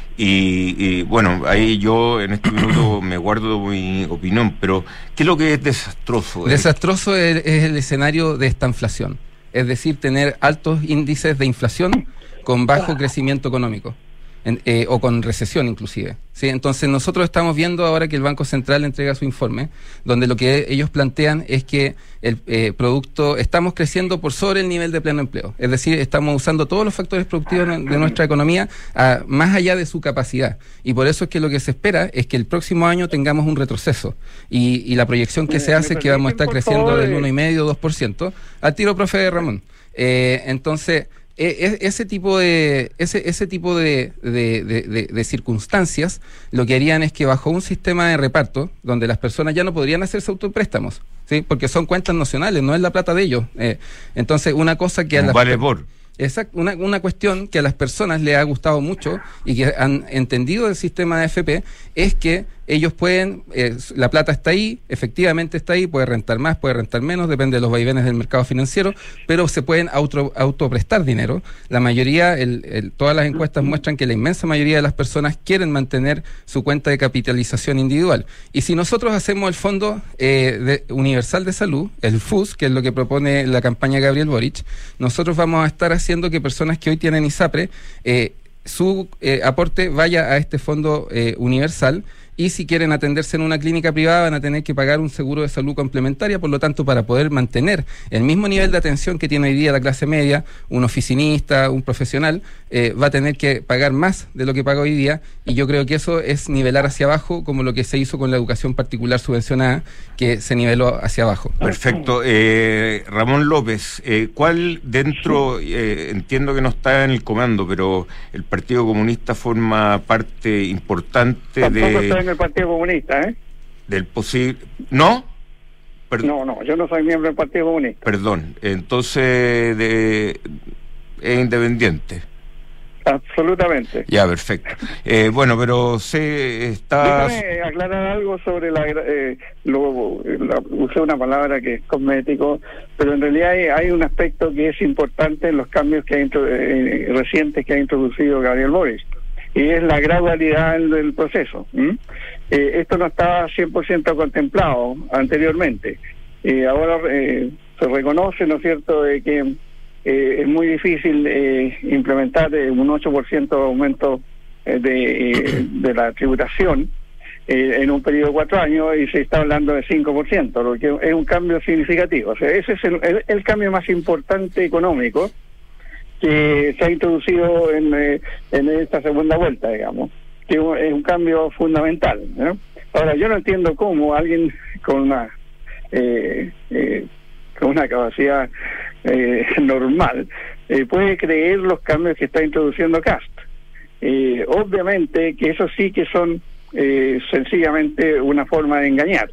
Speaker 1: Y, y bueno, ahí yo en este minuto me guardo mi opinión, pero ¿qué es lo que es desastroso?
Speaker 3: Desastroso es, es el escenario de esta inflación, es decir, tener altos índices de inflación con bajo crecimiento económico. En, eh, o con recesión inclusive, ¿sí? Entonces nosotros estamos viendo ahora que el Banco Central entrega su informe, donde lo que ellos plantean es que el eh, producto, estamos creciendo por sobre el nivel de pleno empleo, es decir, estamos usando todos los factores productivos de nuestra economía a, más allá de su capacidad, y por eso es que lo que se espera es que el próximo año tengamos un retroceso, y, y la proyección que se hace es que vamos a estar creciendo del uno coma cinco, dos por ciento, al tiro, profe Ramón. Eh, entonces... Eh, ese tipo de ese ese tipo de, de, de, de, de circunstancias lo que harían es que bajo un sistema de reparto donde las personas ya no podrían hacerse autopréstamos, ¿sí? Porque son cuentas nacionales, no es la plata de ellos. Eh, entonces, una cosa que a las
Speaker 1: vale por
Speaker 3: Exacto, una, una cuestión que a las personas les ha gustado mucho y que han entendido del sistema de A F P es que ellos pueden, eh, la plata está ahí, efectivamente está ahí, puede rentar más, puede rentar menos, depende de los vaivenes del mercado financiero, pero se pueden auto, autoprestar dinero. La mayoría, el, el, todas las encuestas muestran que la inmensa mayoría de las personas quieren mantener su cuenta de capitalización individual. Y si nosotros hacemos el Fondo eh, de, Universal de Salud, el F U S, que es lo que propone la campaña Gabriel Boric, nosotros vamos a estar haciendo que personas que hoy tienen ISAPRE, eh, su eh, aporte vaya a este fondo eh, universal, y si quieren atenderse en una clínica privada van a tener que pagar un seguro de salud complementaria. Por lo tanto, para poder mantener el mismo nivel de atención que tiene hoy día la clase media, un oficinista, un profesional, eh, va a tener que pagar más de lo que paga hoy día, y yo creo que eso es nivelar hacia abajo, como lo que se hizo con la educación particular subvencionada, que se niveló hacia abajo.
Speaker 1: Perfecto. Eh, Ramón López, eh, ¿cuál dentro, eh, entiendo que no está en el comando, pero el Partido Comunista forma parte importante
Speaker 4: Tampoco
Speaker 1: de...
Speaker 4: estoy en el Partido Comunista, ¿eh?
Speaker 1: Del posible... ¿No?
Speaker 4: Per... No, no, yo no soy miembro del Partido Comunista.
Speaker 1: Perdón, entonces de... es independiente.
Speaker 4: Absolutamente.
Speaker 1: Ya, perfecto. Eh, bueno, pero se está...
Speaker 4: Déjame aclarar algo sobre la... Eh, lo, la usé una palabra que es cosmético, pero en realidad hay, hay un aspecto que es importante en los cambios que ha intro, eh, recientes que ha introducido Gabriel Boric, y es la gradualidad del, del proceso. ¿Mm? Eh, esto no estaba cien por ciento contemplado anteriormente. Eh, ahora eh, se reconoce, ¿no es cierto?, de que Eh, es muy difícil eh, implementar eh, un ocho por ciento de aumento eh, de, eh, de la tributación eh, en un periodo de cuatro años, y se está hablando de cinco por ciento, lo que es un cambio significativo. O sea, ese es el, el, el cambio más importante económico que se ha introducido en, eh, en esta segunda vuelta, digamos, que es un cambio fundamental, ¿no? Ahora, yo no entiendo cómo alguien con una eh, eh, con una capacidad eh, normal eh, puede creer los cambios que está introduciendo Cast. Eh, obviamente que eso sí que son eh, sencillamente una forma de engañar.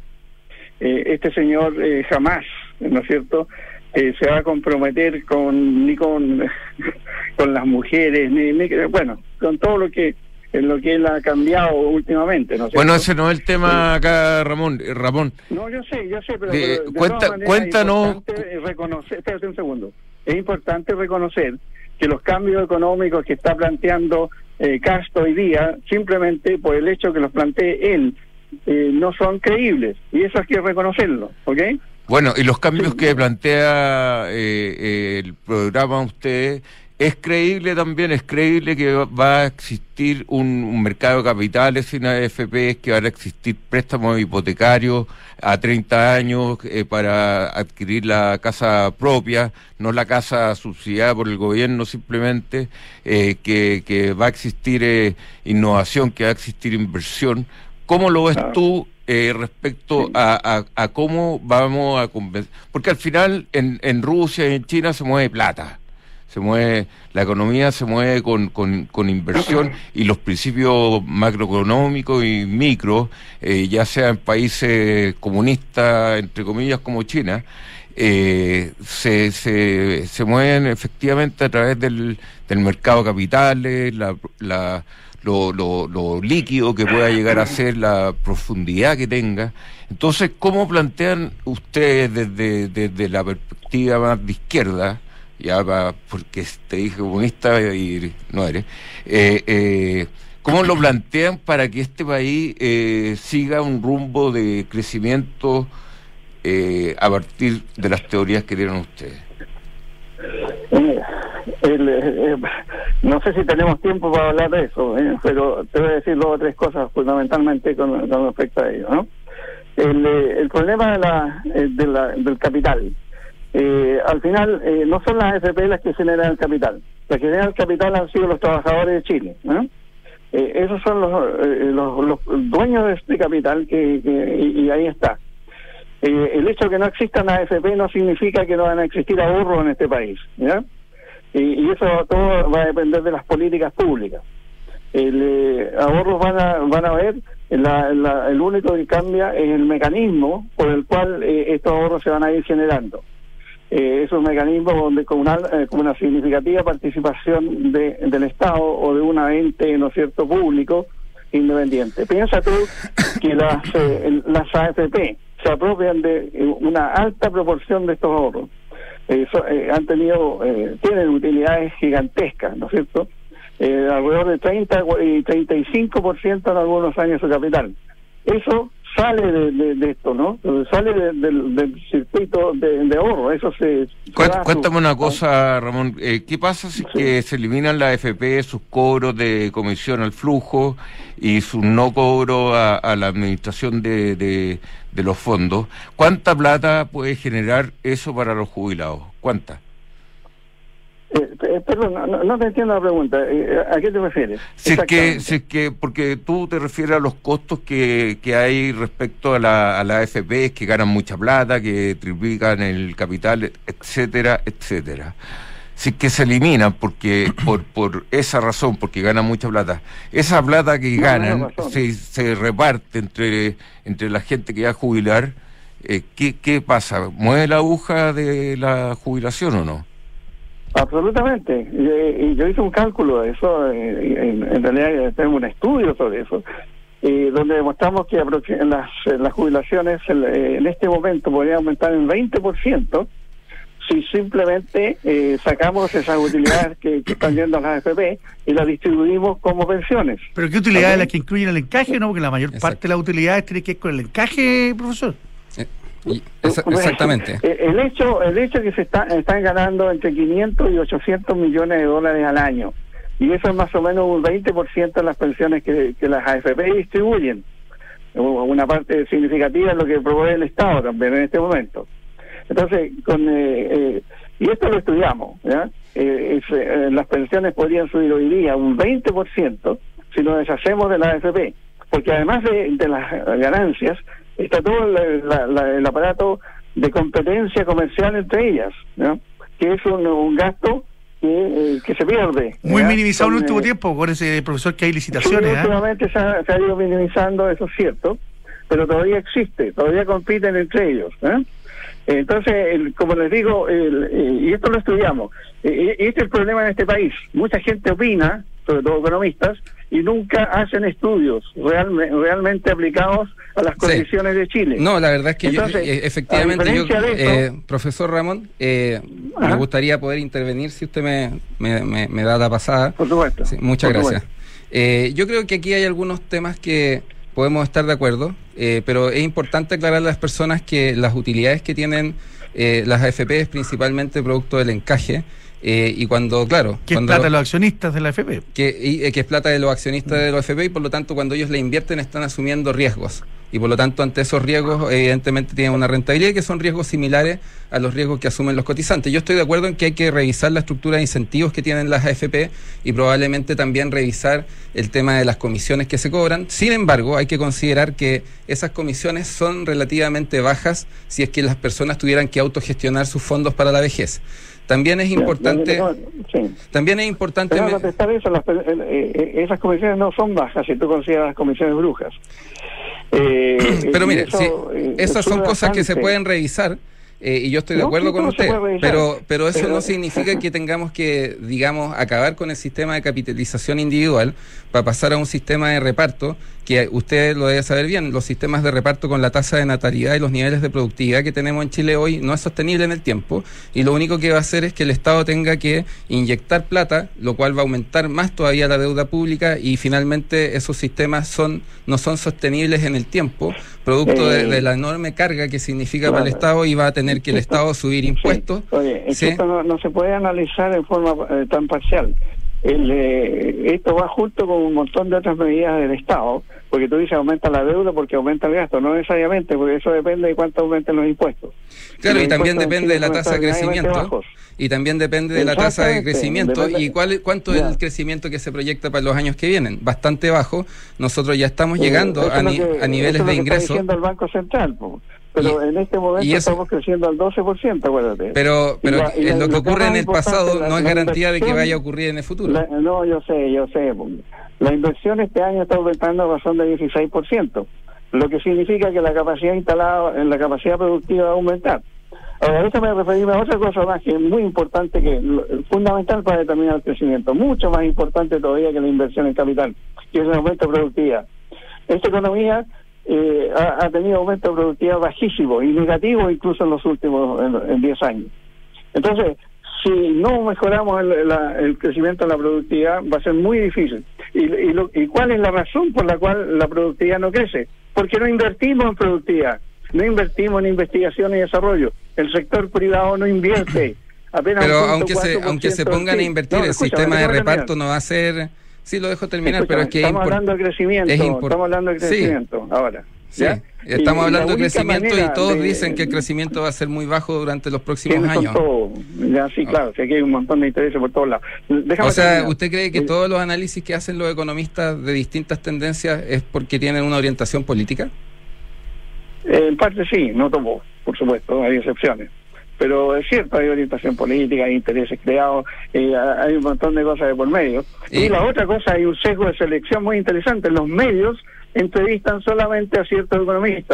Speaker 4: Eh, este señor eh, jamás, ¿no es cierto?, eh, se va a comprometer con ni con con las mujeres, ni, ni bueno, con todo lo que en lo que él ha cambiado últimamente, ¿no?
Speaker 1: Bueno, ese no es el tema acá, Ramón. Eh, Ramón.
Speaker 4: No, yo sé, yo sé, pero,
Speaker 1: De,
Speaker 4: pero de
Speaker 1: cuenta,
Speaker 4: todas maneras
Speaker 1: cuéntanos.
Speaker 4: es importante reconocer, espérate un segundo, es importante reconocer que los cambios económicos que está planteando eh, Castro hoy día, simplemente por el hecho que los plantee él, eh, no son creíbles, y eso hay que reconocerlo, ¿ok?
Speaker 1: Bueno, y los cambios
Speaker 4: Sí.
Speaker 1: que plantea eh, eh, el programa usted, ¿es creíble también? ¿Es creíble que va a existir un, un mercado de capitales sin A F P, que van a existir préstamos hipotecarios a treinta años eh, para adquirir la casa propia, no la casa subsidiada por el gobierno simplemente, eh, que, que va a existir eh, innovación, que va a existir inversión? ¿Cómo lo ves tú eh, respecto a, a, a cómo vamos a convencer? Porque al final en, en Rusia y en China se mueve plata. Se mueve, la economía se mueve con, con, con inversión, y los principios macroeconómicos y micro, eh, ya sea en países comunistas, entre comillas, como China, eh, se, se, se mueven efectivamente a través del, del mercado de capitales, la, la, lo, lo, lo líquido que pueda llegar a ser, la profundidad que tenga. Entonces, ¿cómo plantean ustedes desde, desde la perspectiva más de izquierda? Ya va, porque te dije comunista y no eres, eh, eh, ¿cómo lo plantean para que este país eh, siga un rumbo de crecimiento eh, a partir de las teorías que tienen ustedes?
Speaker 4: Eh, el, eh, no sé si tenemos tiempo para hablar de eso, eh, pero te voy a decir luego tres cosas fundamentalmente con, con respecto a ello, ¿no? El, eh, el problema de la, eh, de la, del capital. Eh, al final, eh, no son las A F P las que generan el capital. Las que generan el capital han sido los trabajadores de Chile, ¿no? Eh, esos son los, eh, los, los dueños de este capital que, que y, y ahí está. Eh, el hecho de que no existan A F P no significa que no van a existir ahorros en este país, ¿ya? Y, y eso todo va a depender de las políticas públicas. El eh, ahorros van a van a haber, la, la, el único que cambia es el mecanismo por el cual eh, estos ahorros se van a ir generando. Eh, es un mecanismo donde con una, eh, con una significativa participación de, del Estado o de un ente, ¿no es cierto?, público independiente. Piensa tú que las, eh, las A F P se apropian de eh, una alta proporción de estos ahorros. Eh, so, eh, han tenido, eh, tienen utilidades gigantescas, ¿no es cierto?, eh, alrededor de treinta y treinta y cinco por ciento en algunos años su capital. Eso sale de, de, de esto, ¿no? Sale de, de, del circuito de, de ahorro, eso se...
Speaker 1: Cuéntame, cuéntame una cosa, Ramón, eh, ¿qué pasa si sí. que se eliminan las A F P, sus cobros de comisión al flujo y su no cobro a, a la administración de, de, de los fondos? ¿Cuánta plata puede generar eso para los jubilados? ¿Cuánta?
Speaker 4: Eh, eh, perdón, no, no te entiendo la pregunta. ¿A qué te refieres?
Speaker 1: Si es que, si es que, porque tú te refieres a los costos que, que hay respecto a la, a la A F P, que ganan mucha plata, que triplican el capital, etcétera, etcétera. Si es que se eliminan porque por por esa razón, porque ganan mucha plata, esa plata que no, ganan no se, se reparte entre entre la gente que va a jubilar, eh, ¿qué, ¿qué pasa? ¿Mueve la aguja de la jubilación o no?
Speaker 4: Absolutamente. Y, y yo hice un cálculo de eso, eh, en, en realidad tengo un estudio sobre eso, eh, donde demostramos que en las, en las jubilaciones en, en este momento podría aumentar en veinte por ciento si simplemente eh, sacamos esas utilidades que, que están yendo a las A F P y las distribuimos como pensiones.
Speaker 2: ¿Pero qué utilidades? ¿Okay? ¿Las que incluyen el encaje? No, porque la mayor Exacto. parte de las utilidades tiene que ver con el encaje, profesor.
Speaker 3: Eh. Y esa, exactamente.
Speaker 4: El hecho, el hecho que se está, están ganando entre quinientos y ochocientos millones de dólares al año, y eso es más o menos un veinte por ciento de las pensiones que, que las A F P distribuyen. Una parte significativa es lo que provee el Estado también en este momento. Entonces, con eh, eh, y esto lo estudiamos, ¿ya? Eh, es, eh, las pensiones podrían subir hoy día un veinte por ciento si nos deshacemos de la A F P, porque además de, de las ganancias está todo la, la, el aparato de competencia comercial entre ellas, ¿no? Que es un, un gasto que, eh, que se pierde.
Speaker 2: Muy
Speaker 4: ¿ya?
Speaker 2: minimizado en el último
Speaker 4: eh,
Speaker 2: tiempo, por ese profesor, que hay licitaciones.
Speaker 4: Sí, últimamente
Speaker 2: ¿eh?
Speaker 4: se, ha, se ha ido minimizando, eso es cierto, pero todavía existe, todavía compiten entre ellos, ¿eh? Entonces, el, como les digo, el, el, y esto lo estudiamos, y este es el problema en este país. Mucha gente opina, sobre todo economistas, y nunca hacen estudios realme, realmente aplicados a las condiciones sí. de Chile.
Speaker 3: No, la verdad es que Entonces, yo, eh, efectivamente, yo, esto, eh, profesor Ramón, eh, me gustaría poder intervenir si usted me, me, me, me da la pasada.
Speaker 4: Por supuesto.
Speaker 3: Sí, muchas
Speaker 4: por
Speaker 3: gracias. Eh, yo creo que aquí hay algunos temas que podemos estar de acuerdo, eh, pero es importante aclarar a las personas que las utilidades que tienen eh, las A F P es principalmente producto del encaje. Eh, y cuando, claro...
Speaker 2: Que
Speaker 3: cuando,
Speaker 2: es plata de los accionistas de la A F P.
Speaker 3: Que, y, que es plata de los accionistas de la A F P y por lo tanto cuando ellos la invierten están asumiendo riesgos. Y por lo tanto ante esos riesgos evidentemente tienen una rentabilidad que son riesgos similares a los riesgos que asumen los cotizantes. Yo estoy de acuerdo en que hay que revisar la estructura de incentivos que tienen las A F P y probablemente también revisar el tema de las comisiones que se cobran. Sin embargo, hay que considerar que esas comisiones son relativamente bajas si es que las personas tuvieran que autogestionar sus fondos para la vejez. También es importante no, no, sí. también es importante
Speaker 4: pero contestar eso, las, eh, esas comisiones no son bajas si tú consideras las comisiones brujas, eh,
Speaker 3: pero mire,
Speaker 4: eso,
Speaker 3: si,
Speaker 4: eh,
Speaker 3: esas son cosas
Speaker 4: bastante.
Speaker 3: que se pueden revisar. Eh, y yo estoy de
Speaker 4: no,
Speaker 3: acuerdo con usted, pero pero eso
Speaker 4: pero,
Speaker 3: no significa que tengamos que, digamos, acabar con el sistema de capitalización individual para pasar a un sistema de reparto, que usted lo debe saber bien, los sistemas de reparto con la tasa de natalidad y los niveles de productividad que tenemos en Chile hoy no es sostenible en el tiempo, y lo único que va a hacer es que el Estado tenga que inyectar plata, lo cual va a aumentar más todavía la deuda pública, y finalmente esos sistemas son no son sostenibles en el tiempo, producto eh, de, de la enorme carga que significa claro. para el Estado, y va a tener que el Estado subir impuestos.
Speaker 4: Sí. Oye, es
Speaker 3: ¿sí?
Speaker 4: que esto no, no se puede analizar en forma eh, tan parcial. El, eh, esto va junto con un montón de otras medidas del Estado, porque tú dices aumenta la deuda porque aumenta el gasto, no necesariamente, porque eso depende de cuánto aumenten los impuestos.
Speaker 3: Claro,
Speaker 4: y,
Speaker 3: y también depende de la tasa de crecimiento. Y también depende de la tasa de crecimiento. Depende. ¿Y cuál cuánto ya. es el crecimiento que se proyecta para los años que vienen? Bastante bajo. Nosotros ya estamos llegando a, ni, que, a niveles de ingresos.
Speaker 4: Está diciendo el Banco Central, po. Pero y, en este momento eso, estamos creciendo al doce por ciento, acuérdate.
Speaker 3: Pero, pero
Speaker 4: la,
Speaker 3: la, lo que ocurre en el pasado
Speaker 4: la,
Speaker 3: no es garantía de que vaya a
Speaker 4: ocurrir
Speaker 3: ocurrir en el futuro.
Speaker 4: La, no, yo sé, yo sé. La inversión este año está aumentando a razón de dieciséis por ciento, lo que significa que la capacidad instalada, en la capacidad productiva va a aumentar. Ahora, déjame referirme a otra cosa más que es muy importante, que es fundamental para determinar el crecimiento, mucho más importante todavía que la inversión en capital, que es el aumento de productividad. Esta economía eh, ha, ha tenido aumento de productividad bajísimo y negativo incluso en los últimos en diez años. Entonces, si no mejoramos el, la, el crecimiento de la productividad, va a ser muy difícil. Y, y, lo, ¿Y cuál es la razón por la cual la productividad no crece? Porque no invertimos en productividad, no invertimos en investigación y desarrollo. El sector privado no invierte. Apenas
Speaker 3: pero aunque se aunque se pongan sí. a invertir, no, el escúchame, sistema de reparto terminar. no va a ser... Sí, lo dejo terminar, escúchame, pero es que...
Speaker 4: Estamos import... hablando de crecimiento, import... estamos hablando de crecimiento, sí. ahora.
Speaker 3: Sí,
Speaker 4: ¿ya?
Speaker 3: estamos
Speaker 4: y
Speaker 3: hablando de crecimiento y todos
Speaker 4: de...
Speaker 3: dicen que el crecimiento va a ser muy bajo durante los próximos años.
Speaker 4: Todo. Ya, sí, claro, oh. que aquí hay un montón de intereses por todos lados. Déjame
Speaker 3: o sea,
Speaker 4: terminar.
Speaker 3: ¿usted cree que eh... todos los análisis que hacen los economistas de distintas tendencias es porque tienen una orientación política?
Speaker 4: Eh, en parte sí, no todo, por supuesto, hay excepciones. Pero es cierto, hay orientación política, hay intereses creados, eh, hay un montón de cosas de por medio. Y, y la otra cosa, hay un sesgo de selección muy interesante. Los medios entrevistan solamente a ciertos economistas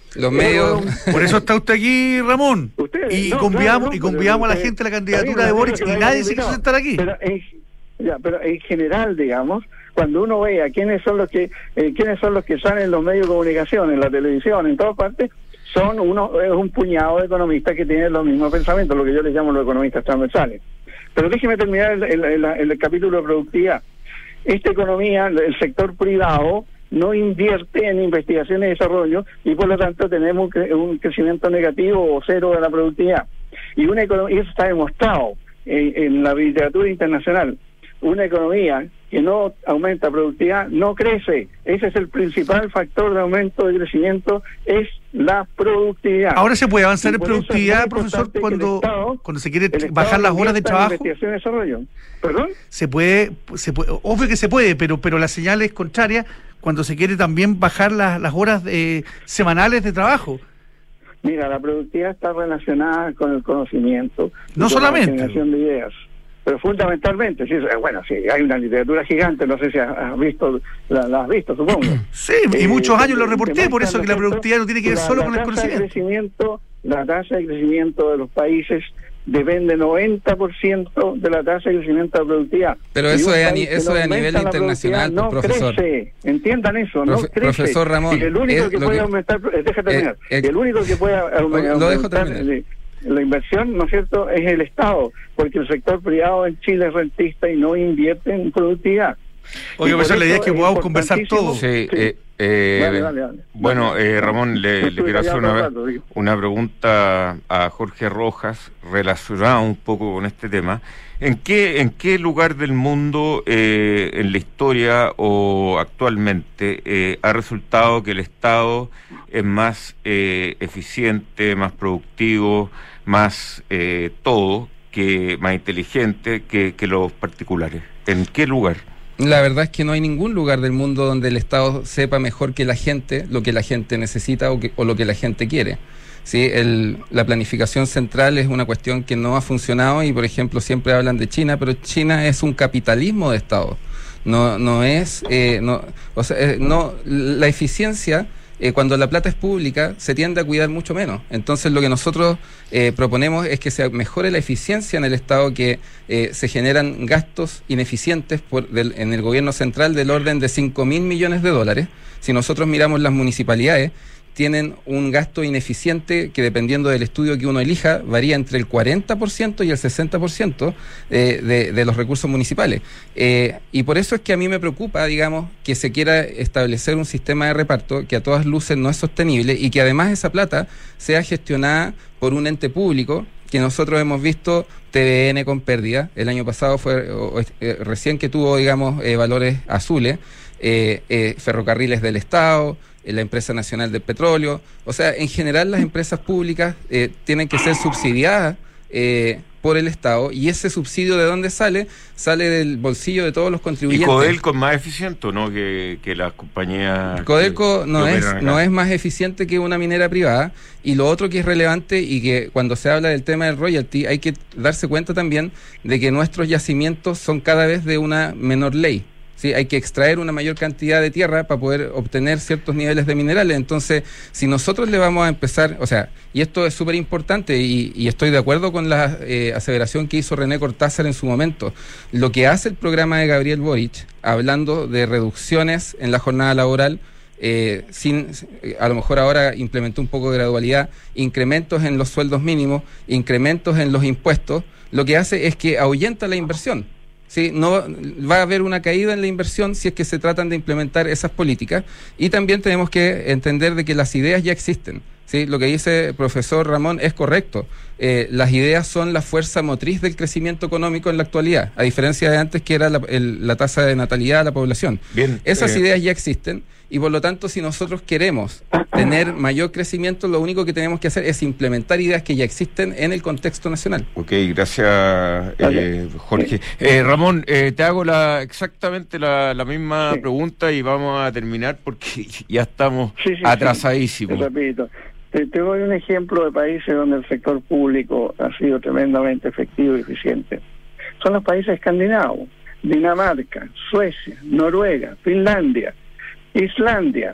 Speaker 3: Los medios...
Speaker 2: Por eso está usted aquí, Ramón.
Speaker 4: Ustedes,
Speaker 2: y
Speaker 4: no,
Speaker 2: conviamos,
Speaker 4: claro, no,
Speaker 2: y conviamos a la
Speaker 4: pero,
Speaker 2: gente a la
Speaker 4: está
Speaker 2: candidatura
Speaker 4: bien,
Speaker 2: de
Speaker 4: no,
Speaker 2: Boric
Speaker 4: no,
Speaker 2: y
Speaker 4: no,
Speaker 2: nadie
Speaker 4: no,
Speaker 2: se quiso
Speaker 4: no,
Speaker 2: sentar aquí.
Speaker 4: Pero en, ya, pero en general, digamos, cuando uno ve a quiénes son los que eh, quiénes son los que salen en los medios de comunicación, en la televisión, en todas partes, son uno es un puñado de economistas que tienen los mismos pensamientos, lo que yo les llamo los economistas transversales. Pero déjeme terminar el, el, el, el capítulo de productividad. Esta economía, el sector privado, no invierte en investigación y desarrollo y por lo tanto tenemos un, cre un crecimiento negativo o cero de la productividad. Y, una y eso está demostrado en, en la literatura internacional. Una economía que no aumenta productividad no crece. Ese es el principal factor de aumento de crecimiento, es la productividad.
Speaker 2: Ahora se puede avanzar en productividad, profesor, cuando, Estado, cuando se quiere bajar las horas de trabajo.
Speaker 4: Investigación y desarrollo. ¿Perdón?
Speaker 2: Se puede, se puede, obvio que se puede, pero pero la señal es contraria cuando se quiere también bajar las, las horas de, semanales de trabajo.
Speaker 4: Mira, la productividad está relacionada con el conocimiento.
Speaker 2: No
Speaker 4: con
Speaker 2: solamente.
Speaker 4: La generación de ideas. Pero fundamentalmente, sí, bueno, sí, hay una literatura gigante, no sé si has visto, la, la has visto, supongo.
Speaker 2: Sí, y eh, muchos años lo reporté, por eso que la productividad no tiene que ver
Speaker 4: la,
Speaker 2: solo
Speaker 4: la
Speaker 2: con el
Speaker 4: tasa
Speaker 2: conocimiento.
Speaker 4: De crecimiento. La tasa de crecimiento de los países depende noventa por ciento de la tasa de crecimiento de la productividad.
Speaker 3: Pero eso es a, ni, eso es a nivel internacional,
Speaker 4: no
Speaker 3: profesor.
Speaker 4: Crece, entiendan eso, no
Speaker 3: Profe,
Speaker 4: crece.
Speaker 3: Profesor Ramón,
Speaker 4: y el único que puede que, aumentar, déjate terminar, eh, eh, el único que puede aumentar,
Speaker 3: lo dejo terminar.
Speaker 4: La inversión, ¿no es cierto?, es el Estado, porque el sector privado en Chile es rentista y no invierte en productividad.
Speaker 2: Oye, profesor, la idea es que podamos conversar todos.
Speaker 1: Sí, sí. Eh, eh, dale, dale, dale. Bueno, eh, Ramón, le, le quiero hacer una, rato, una pregunta a Jorge Rojas relacionada un poco con este tema. ¿En qué, en qué lugar del mundo, eh, en la historia o actualmente, eh, ha resultado que el Estado es más eh, eficiente, más productivo, más eh, todo, que más inteligente que, que los particulares? ¿En qué lugar?
Speaker 3: La verdad es que no hay ningún lugar del mundo donde el Estado sepa mejor que la gente lo que la gente necesita o, que, o lo que la gente quiere. ¿Sí? El, la planificación central es una cuestión que no ha funcionado y, por ejemplo, siempre hablan de China, pero China es un capitalismo de Estado. No, no es, eh, no, o sea, eh, no, la eficiencia, eh, cuando la plata es pública, se tiende a cuidar mucho menos. Entonces, lo que nosotros eh, proponemos es que se mejore la eficiencia en el Estado, que eh, se generan gastos ineficientes por, del, en el gobierno central del orden de cinco mil millones de dólares. Si nosotros miramos las municipalidades, tienen un gasto ineficiente que, dependiendo del estudio que uno elija, varía entre el cuarenta por ciento y el sesenta por ciento eh, de, de los recursos municipales. Eh, y por eso es que a mí me preocupa, digamos, que se quiera establecer un sistema de reparto que a todas luces no es sostenible y que además esa plata sea gestionada por un ente público, que nosotros hemos visto T V N con pérdida. El año pasado fue o, eh, recién que tuvo, digamos, eh, valores azules, eh, eh, Ferrocarriles del Estado, la Empresa Nacional del Petróleo. O sea, en general las empresas públicas eh, tienen que ser subsidiadas eh, por el Estado, y ese subsidio, ¿de dónde sale? Sale del bolsillo de todos los contribuyentes.
Speaker 1: ¿Y Codelco es más eficiente, no, que, que las compañías?
Speaker 3: Codelco no es no es más eficiente que una minera privada. Y lo otro que es relevante, y que cuando se habla del tema del royalty, hay que darse cuenta también de que nuestros yacimientos son cada vez de una menor ley. Sí, hay que extraer una mayor cantidad de tierra para poder obtener ciertos niveles de minerales. Entonces, si nosotros le vamos a empezar, o sea, y esto es súper importante, y, y estoy de acuerdo con la eh, aseveración que hizo René Cortázar en su momento, lo que hace el programa de Gabriel Boric, hablando de reducciones en la jornada laboral, eh, sin, a lo mejor ahora implementó un poco de gradualidad, incrementos en los sueldos mínimos, incrementos en los impuestos, lo que hace es que ahuyenta la inversión. Sí, no va a haber una caída en la inversión si es que se tratan de implementar esas políticas. Y también tenemos que entender de que las ideas ya existen. Sí, lo que dice el profesor Ramón es correcto. Eh, las ideas son la fuerza motriz del crecimiento económico en la actualidad, a diferencia de antes, que era la, el, la tasa de natalidad de la población.
Speaker 1: Bien,
Speaker 3: Esas
Speaker 1: eh...
Speaker 3: ideas ya existen, y por lo tanto, si nosotros queremos tener mayor crecimiento, lo único que tenemos que hacer es implementar ideas que ya existen en el contexto nacional.
Speaker 1: Ok, gracias, eh, Jorge. Eh, Ramón, eh, te hago la exactamente la, la misma sí. pregunta, y vamos a terminar porque ya estamos sí, sí, atrasadísimos.
Speaker 4: Sí. Repito. Te, te doy un ejemplo de países donde el sector público ha sido tremendamente efectivo y eficiente. Son los países escandinavos: Dinamarca, Suecia, Noruega, Finlandia, Islandia.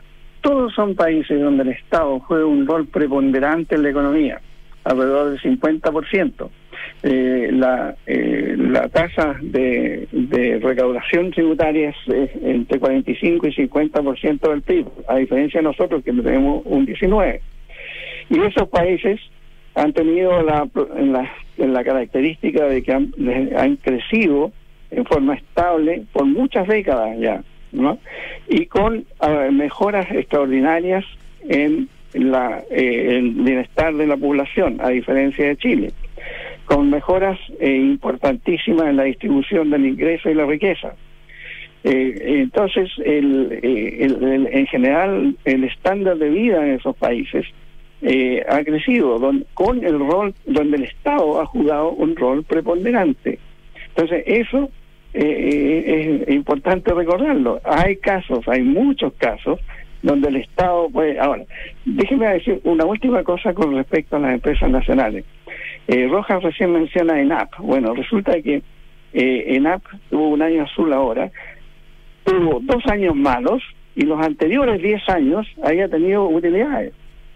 Speaker 4: todos son países donde el Estado juega un rol preponderante en la economía, alrededor del cincuenta por ciento. Eh, la, eh, la tasa de, de recaudación tributaria es, es entre cuarenta y cinco y cincuenta por ciento del P I B, a diferencia de nosotros que tenemos un diecinueve por ciento. Y esos países han tenido la, la, la característica de que han, han crecido en forma estable por muchas décadas ya, ¿no? Y con uh, mejoras extraordinarias en la eh, el bienestar de la población, a diferencia de Chile, con mejoras eh, importantísimas en la distribución del ingreso y la riqueza. Eh, entonces, el, eh, el, el, en general, el estándar de vida en esos países eh, ha crecido don, con el rol donde el Estado ha jugado un rol preponderante. Entonces, eso eh, es importante recordarlo. Hay casos, hay muchos casos, donde el Estado puede... Ahora, déjeme decir una última cosa con respecto a las empresas nacionales. Eh, Rojas recién menciona ENAP. Bueno, resulta que eh, ENAP tuvo un año azul ahora, tuvo dos años malos, y los anteriores diez años había tenido utilidades.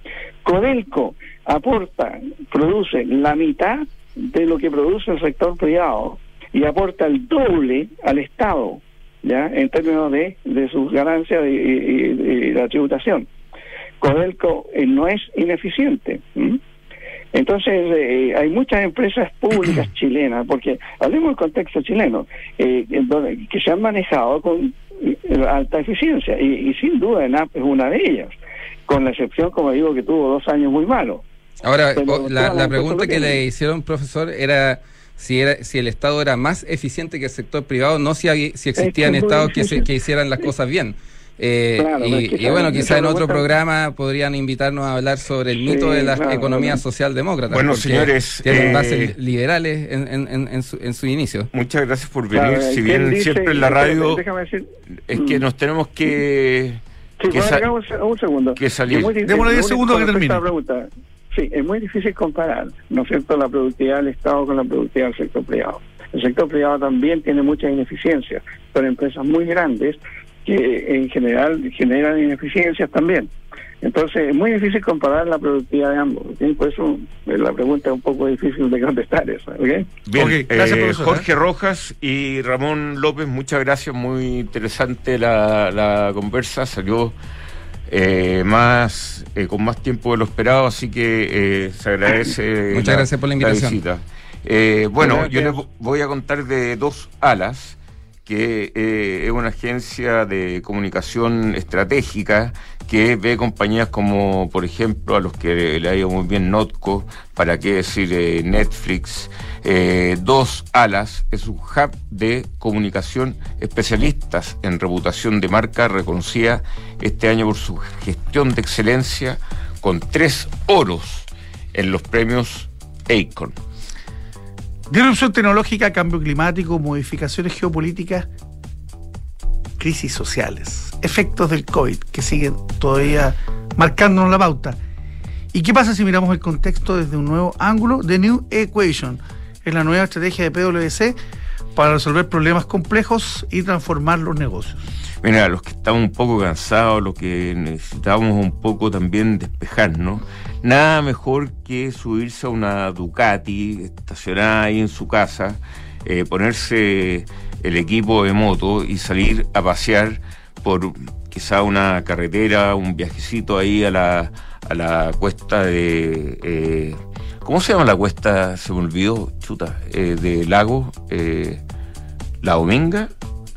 Speaker 4: Codelco aporta, produce la mitad de lo que produce el sector privado, y aporta el doble al Estado, ya en términos de, de sus ganancias y, y, y la tributación. Codelco eh, no es ineficiente. ¿Mm? Entonces eh, hay muchas empresas públicas chilenas, porque hablemos del contexto chileno, eh, donde, que se han manejado con eh, alta eficiencia, y, y sin duda ENAP es una de ellas, con la excepción, como digo, que tuvo dos años muy malos.
Speaker 3: Ahora, Pero, la, la pregunta que le hicieron, profesor, era si era si el Estado era más eficiente que el sector privado, no si, había, si existían es estados que, se, que hicieran las cosas bien. Eh,
Speaker 4: claro,
Speaker 3: y,
Speaker 4: quizá,
Speaker 3: y bueno, quizá en otro
Speaker 4: vuelta...
Speaker 3: programa podrían invitarnos a hablar sobre el mito sí, de la claro, economía claro. socialdemócrata.
Speaker 1: Bueno, señores,
Speaker 3: tienen
Speaker 1: eh,
Speaker 3: bases liberales en, en, en, en, su, en su inicio.
Speaker 1: Muchas gracias por venir.
Speaker 4: Claro,
Speaker 1: si bien
Speaker 4: dice,
Speaker 1: siempre en la radio
Speaker 4: decir,
Speaker 1: es que nos tenemos que,
Speaker 4: sí,
Speaker 1: que,
Speaker 4: bueno,
Speaker 1: sa-
Speaker 4: un segundo.
Speaker 1: que salir.
Speaker 2: Démosle diez segundos que termine.
Speaker 4: Sí, es muy difícil comparar, ¿no es cierto?, la productividad del Estado con la productividad del sector privado. El sector privado también tiene muchas ineficiencias, son empresas muy grandes que en general generan ineficiencias también. Entonces es muy difícil comparar la productividad de ambos, ¿okay? Por eso la pregunta es un poco difícil de contestar eso, ¿okay?
Speaker 1: Bien,
Speaker 2: okay, gracias,
Speaker 1: eh,
Speaker 2: profesor,
Speaker 1: Jorge
Speaker 2: ¿eh?
Speaker 1: Rojas y Ramón López, muchas gracias, muy interesante la, la conversa, salió eh, más eh, con más tiempo de lo esperado, así que eh, se agradece
Speaker 3: muchas
Speaker 1: la,
Speaker 3: gracias por la invitación.
Speaker 1: la visita. Eh, bueno,
Speaker 4: Gracias.
Speaker 1: yo les voy a contar de Dos Alas, que eh, es una agencia de comunicación estratégica que ve compañías como, por ejemplo, a los que le ha ido muy bien Notco, para qué decir eh, Netflix. Eh, Dos Alas es un hub de comunicación especialistas en reputación de marca, reconocida este año por su gestión de excelencia con tres oros en los premios Acon.
Speaker 2: Disrupción tecnológica, cambio climático, modificaciones geopolíticas, crisis sociales, efectos del COVID que siguen todavía marcándonos la pauta. ¿Y qué pasa si miramos el contexto desde un nuevo ángulo? The New Equation es la nueva estrategia de P W C para resolver problemas complejos y transformar los negocios.
Speaker 1: Mira, los que estamos un poco cansados, los que necesitamos un poco también despejarnos, nada mejor que subirse a una Ducati estacionada ahí en su casa, eh, ponerse el equipo de moto y salir a pasear por quizá una carretera, un viajecito ahí a la, a la cuesta de... Eh, ¿cómo se llama la cuesta? Se me olvidó, chuta, eh, de Lago, eh, La Dominga.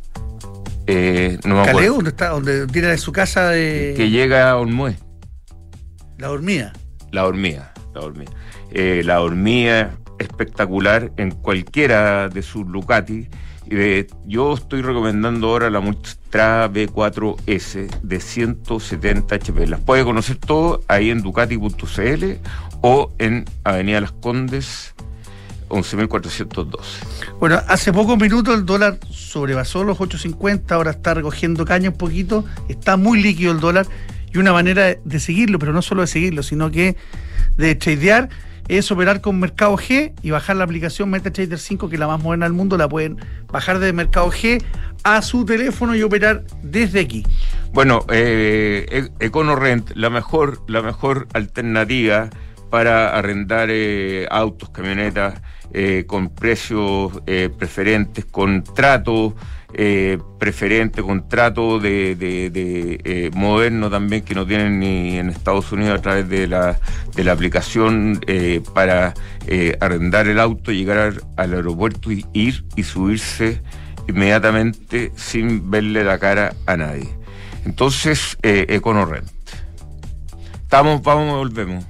Speaker 1: Eh, no me acuerdo.
Speaker 2: Caleo, donde está, donde tiene su casa de...
Speaker 1: Que llega a Olmué.
Speaker 2: La Dormida.
Speaker 1: La Hormiga, la Hormiga. Eh, la Hormiga espectacular en cualquiera de sus Ducati. Y de, yo estoy recomendando ahora la Multistrada B cuatro S de ciento setenta H P. Las puede conocer todo ahí en ducati punto c l o en Avenida Las Condes once mil cuatrocientos doce.
Speaker 2: Bueno, hace pocos minutos el dólar sobrepasó los ocho cincuenta, ahora está recogiendo caña un poquito, está muy líquido el dólar, y una manera de seguirlo, pero no solo de seguirlo, sino que de tradear, es operar con Mercado G y bajar la aplicación MetaTrader cinco, que es la más moderna del mundo. La pueden bajar desde Mercado G a su teléfono y operar desde aquí.
Speaker 1: Bueno, eh, EconoRent, la mejor, la mejor alternativa para arrendar eh, autos, camionetas eh, con precios eh, preferentes, con trato eh, preferente, con trato de, de, de eh, moderno también, que no tienen ni en Estados Unidos, a través de la, de la aplicación eh, para eh, arrendar el auto, llegar al, al aeropuerto y ir y subirse inmediatamente sin verle la cara a nadie. Entonces, eh, EconoRent. Estamos, vamos, volvemos.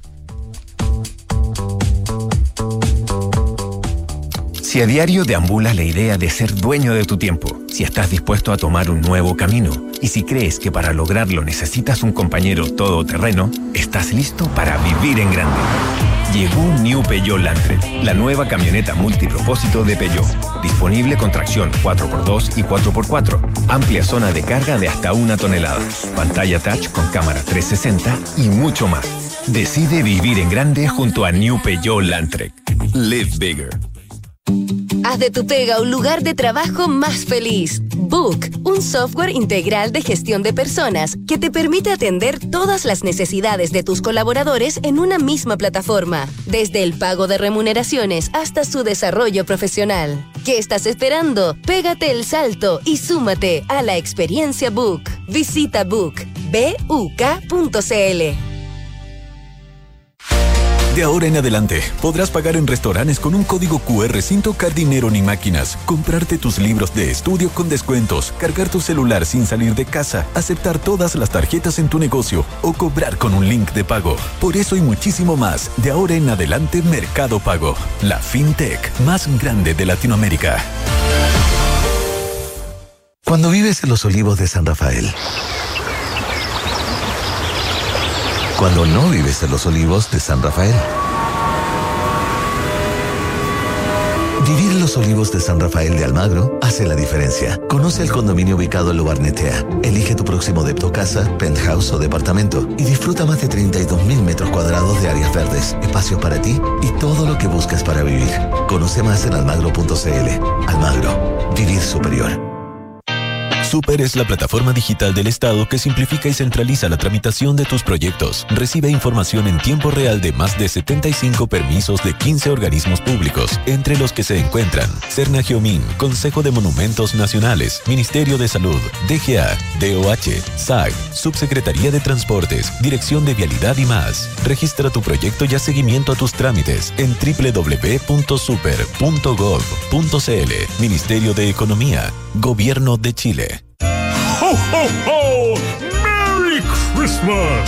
Speaker 5: Si a diario deambulas la idea de ser dueño de tu tiempo, si estás dispuesto a tomar un nuevo camino y si crees que para lograrlo necesitas un compañero todoterreno, estás listo para vivir en grande. Llegó New Peugeot Landtrek, la nueva camioneta multipropósito de Peugeot. Disponible con tracción cuatro por dos y cuatro por cuatro. Amplia zona de carga de hasta una tonelada. Pantalla touch con cámara trescientos sesenta y mucho más. Decide vivir en grande junto a New Peugeot Landtrek. Live bigger.
Speaker 6: Haz de tu pega un lugar de trabajo más feliz. Book, un software integral de gestión de personas que te permite atender todas las necesidades de tus colaboradores en una misma plataforma, desde el pago de remuneraciones hasta su desarrollo profesional. ¿Qué estás esperando? Pégate el salto y súmate a la experiencia Book. Visita Book, buk punto cl.
Speaker 7: De ahora en adelante, podrás pagar en restaurantes con un código cu erre sin tocar dinero ni máquinas, comprarte tus libros de estudio con descuentos, cargar tu celular sin salir de casa, aceptar todas las tarjetas en tu negocio o cobrar con un link de pago. Por eso y muchísimo más, de ahora en adelante Mercado Pago, la fintech más grande de Latinoamérica.
Speaker 8: Cuando vives en los Olivos de San Rafael, cuando no vives en los Olivos de San Rafael. Vivir en los Olivos de San Rafael de Almagro hace la diferencia. Conoce el condominio ubicado en Lo Barnechea. Elige tu próximo depto casa, penthouse o departamento y disfruta más de treinta y dos mil metros cuadrados de áreas verdes, espacios para ti y todo lo que buscas para vivir. Conoce más en almagro punto cl. Almagro. Vivir superior.
Speaker 7: Super es la plataforma digital del Estado que simplifica y centraliza la tramitación de tus proyectos. Recibe información en tiempo real de más de setenta y cinco permisos de quince organismos públicos, entre los que se encuentran Sernagiomín, Consejo de Monumentos Nacionales, Ministerio de Salud, D G A, D O H, S A G, Subsecretaría de Transportes, Dirección de Vialidad y más. Registra tu proyecto y haz seguimiento a tus trámites en doble u doble u doble u punto super punto gov punto cl. Ministerio de Economía, Gobierno de Chile.
Speaker 9: ¡Ho, ho, ho! ¡Merry Christmas!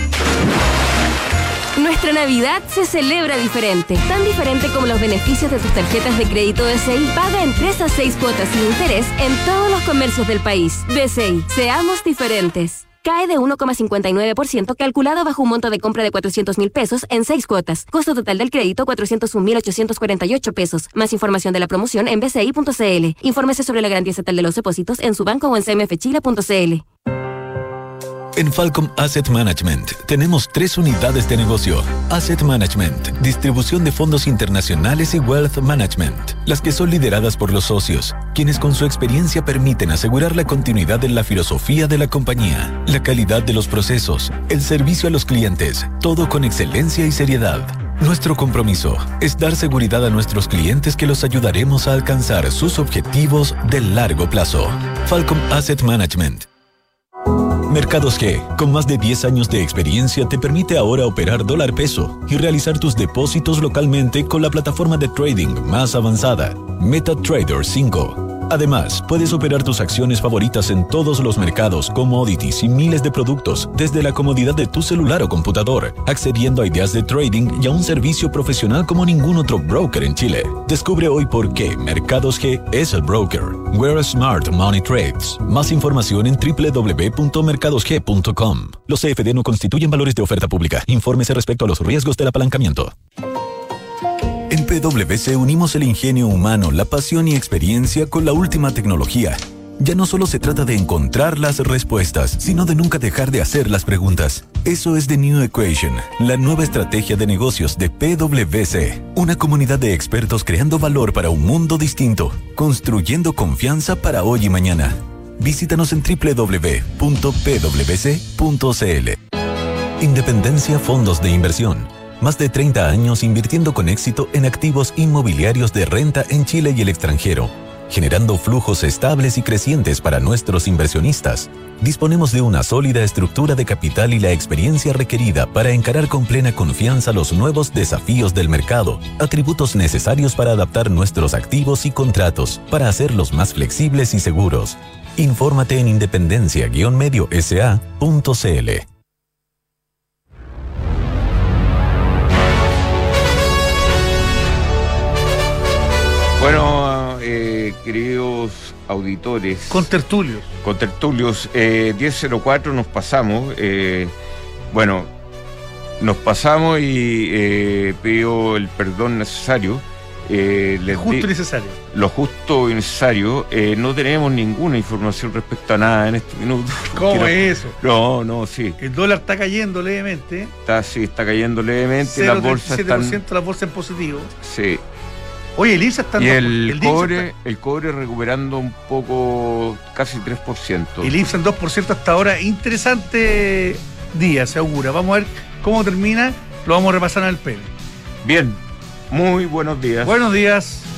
Speaker 10: Nuestra Navidad se celebra diferente. Tan diferente como los beneficios de tus tarjetas de crédito B C I. Paga en tres a seis cuotas sin interés en todos los comercios del país. B C I, seamos diferentes. Cae de uno coma cincuenta y nueve por ciento calculado bajo un monto de compra de cuatrocientos mil pesos en seis cuotas. Costo total del crédito cuatrocientos un mil ochocientos cuarenta y ocho pesos. Más información de la promoción en b c i punto c l. Infórmese sobre la garantía estatal de los depósitos en su banco o en c m f chile punto c l.
Speaker 7: En Falcom Asset Management tenemos tres unidades de negocio. Asset Management, distribución de fondos internacionales y Wealth Management, las que son lideradas por los socios, quienes con su experiencia permiten asegurar la continuidad en la filosofía de la compañía, la calidad de los procesos, el servicio a los clientes, todo con excelencia y seriedad. Nuestro compromiso es dar seguridad a nuestros clientes que los ayudaremos a alcanzar sus objetivos de largo plazo. Falcom Asset Management. Mercados G, con más de diez años de experiencia, te permite ahora operar dólar peso y realizar tus depósitos localmente con la plataforma de trading más avanzada, MetaTrader cinco. Además, puedes operar tus acciones favoritas en todos los mercados, commodities y miles de productos desde la comodidad de tu celular o computador, accediendo a ideas de trading y a un servicio profesional como ningún otro broker en Chile. Descubre hoy por qué Mercados G es el broker. Where Smart Money Trades. Más información en doble u doble u doble u punto mercados g punto com. Los C F D no constituyen valores de oferta pública. Infórmese respecto a los riesgos del apalancamiento. En P W C unimos el ingenio humano, la pasión y experiencia con la última tecnología. Ya no solo se trata de encontrar las respuestas, sino de nunca dejar de hacer las preguntas. Eso es The New Equation, la nueva estrategia de negocios de P W C. Una comunidad de expertos creando valor para un mundo distinto, construyendo confianza para hoy y mañana. Visítanos en doble u doble u doble u punto p w c punto c l. Independencia Fondos de Inversión. Más de treinta años invirtiendo con éxito en activos inmobiliarios de renta en Chile y el extranjero, generando flujos estables y crecientes para nuestros inversionistas. Disponemos de una sólida estructura de capital y la experiencia requerida para encarar con plena confianza los nuevos desafíos del mercado, atributos necesarios para adaptar nuestros activos y contratos, para hacerlos más flexibles y seguros. Infórmate en independencia guion medio s a punto c l.
Speaker 1: Bueno, eh, queridos auditores.
Speaker 2: Contertulios.
Speaker 1: Contertulios, eh, diez cero cuatro nos pasamos. Eh, bueno, nos pasamos y eh, pido el perdón necesario. Eh,
Speaker 2: Lo justo y necesario.
Speaker 1: Lo justo y necesario. Eh, no tenemos ninguna información respecto a nada en este minuto.
Speaker 2: ¿Cómo
Speaker 1: no,
Speaker 2: es eso?
Speaker 1: No, no, sí.
Speaker 2: El dólar está cayendo levemente.
Speaker 1: Está, sí, está cayendo levemente. Las bolsas están...
Speaker 2: la bolsa en positivo.
Speaker 1: Sí.
Speaker 2: Oye, el I P S A está...
Speaker 1: Y el,
Speaker 2: el
Speaker 1: cobre,
Speaker 2: está...
Speaker 1: el cobre recuperando un poco, casi tres por ciento.
Speaker 2: El I P S A en dos por ciento hasta ahora. Interesante día, se augura. Vamos a ver cómo termina. Lo vamos a repasar en el P N.
Speaker 1: Bien, muy buenos días.
Speaker 2: Buenos días.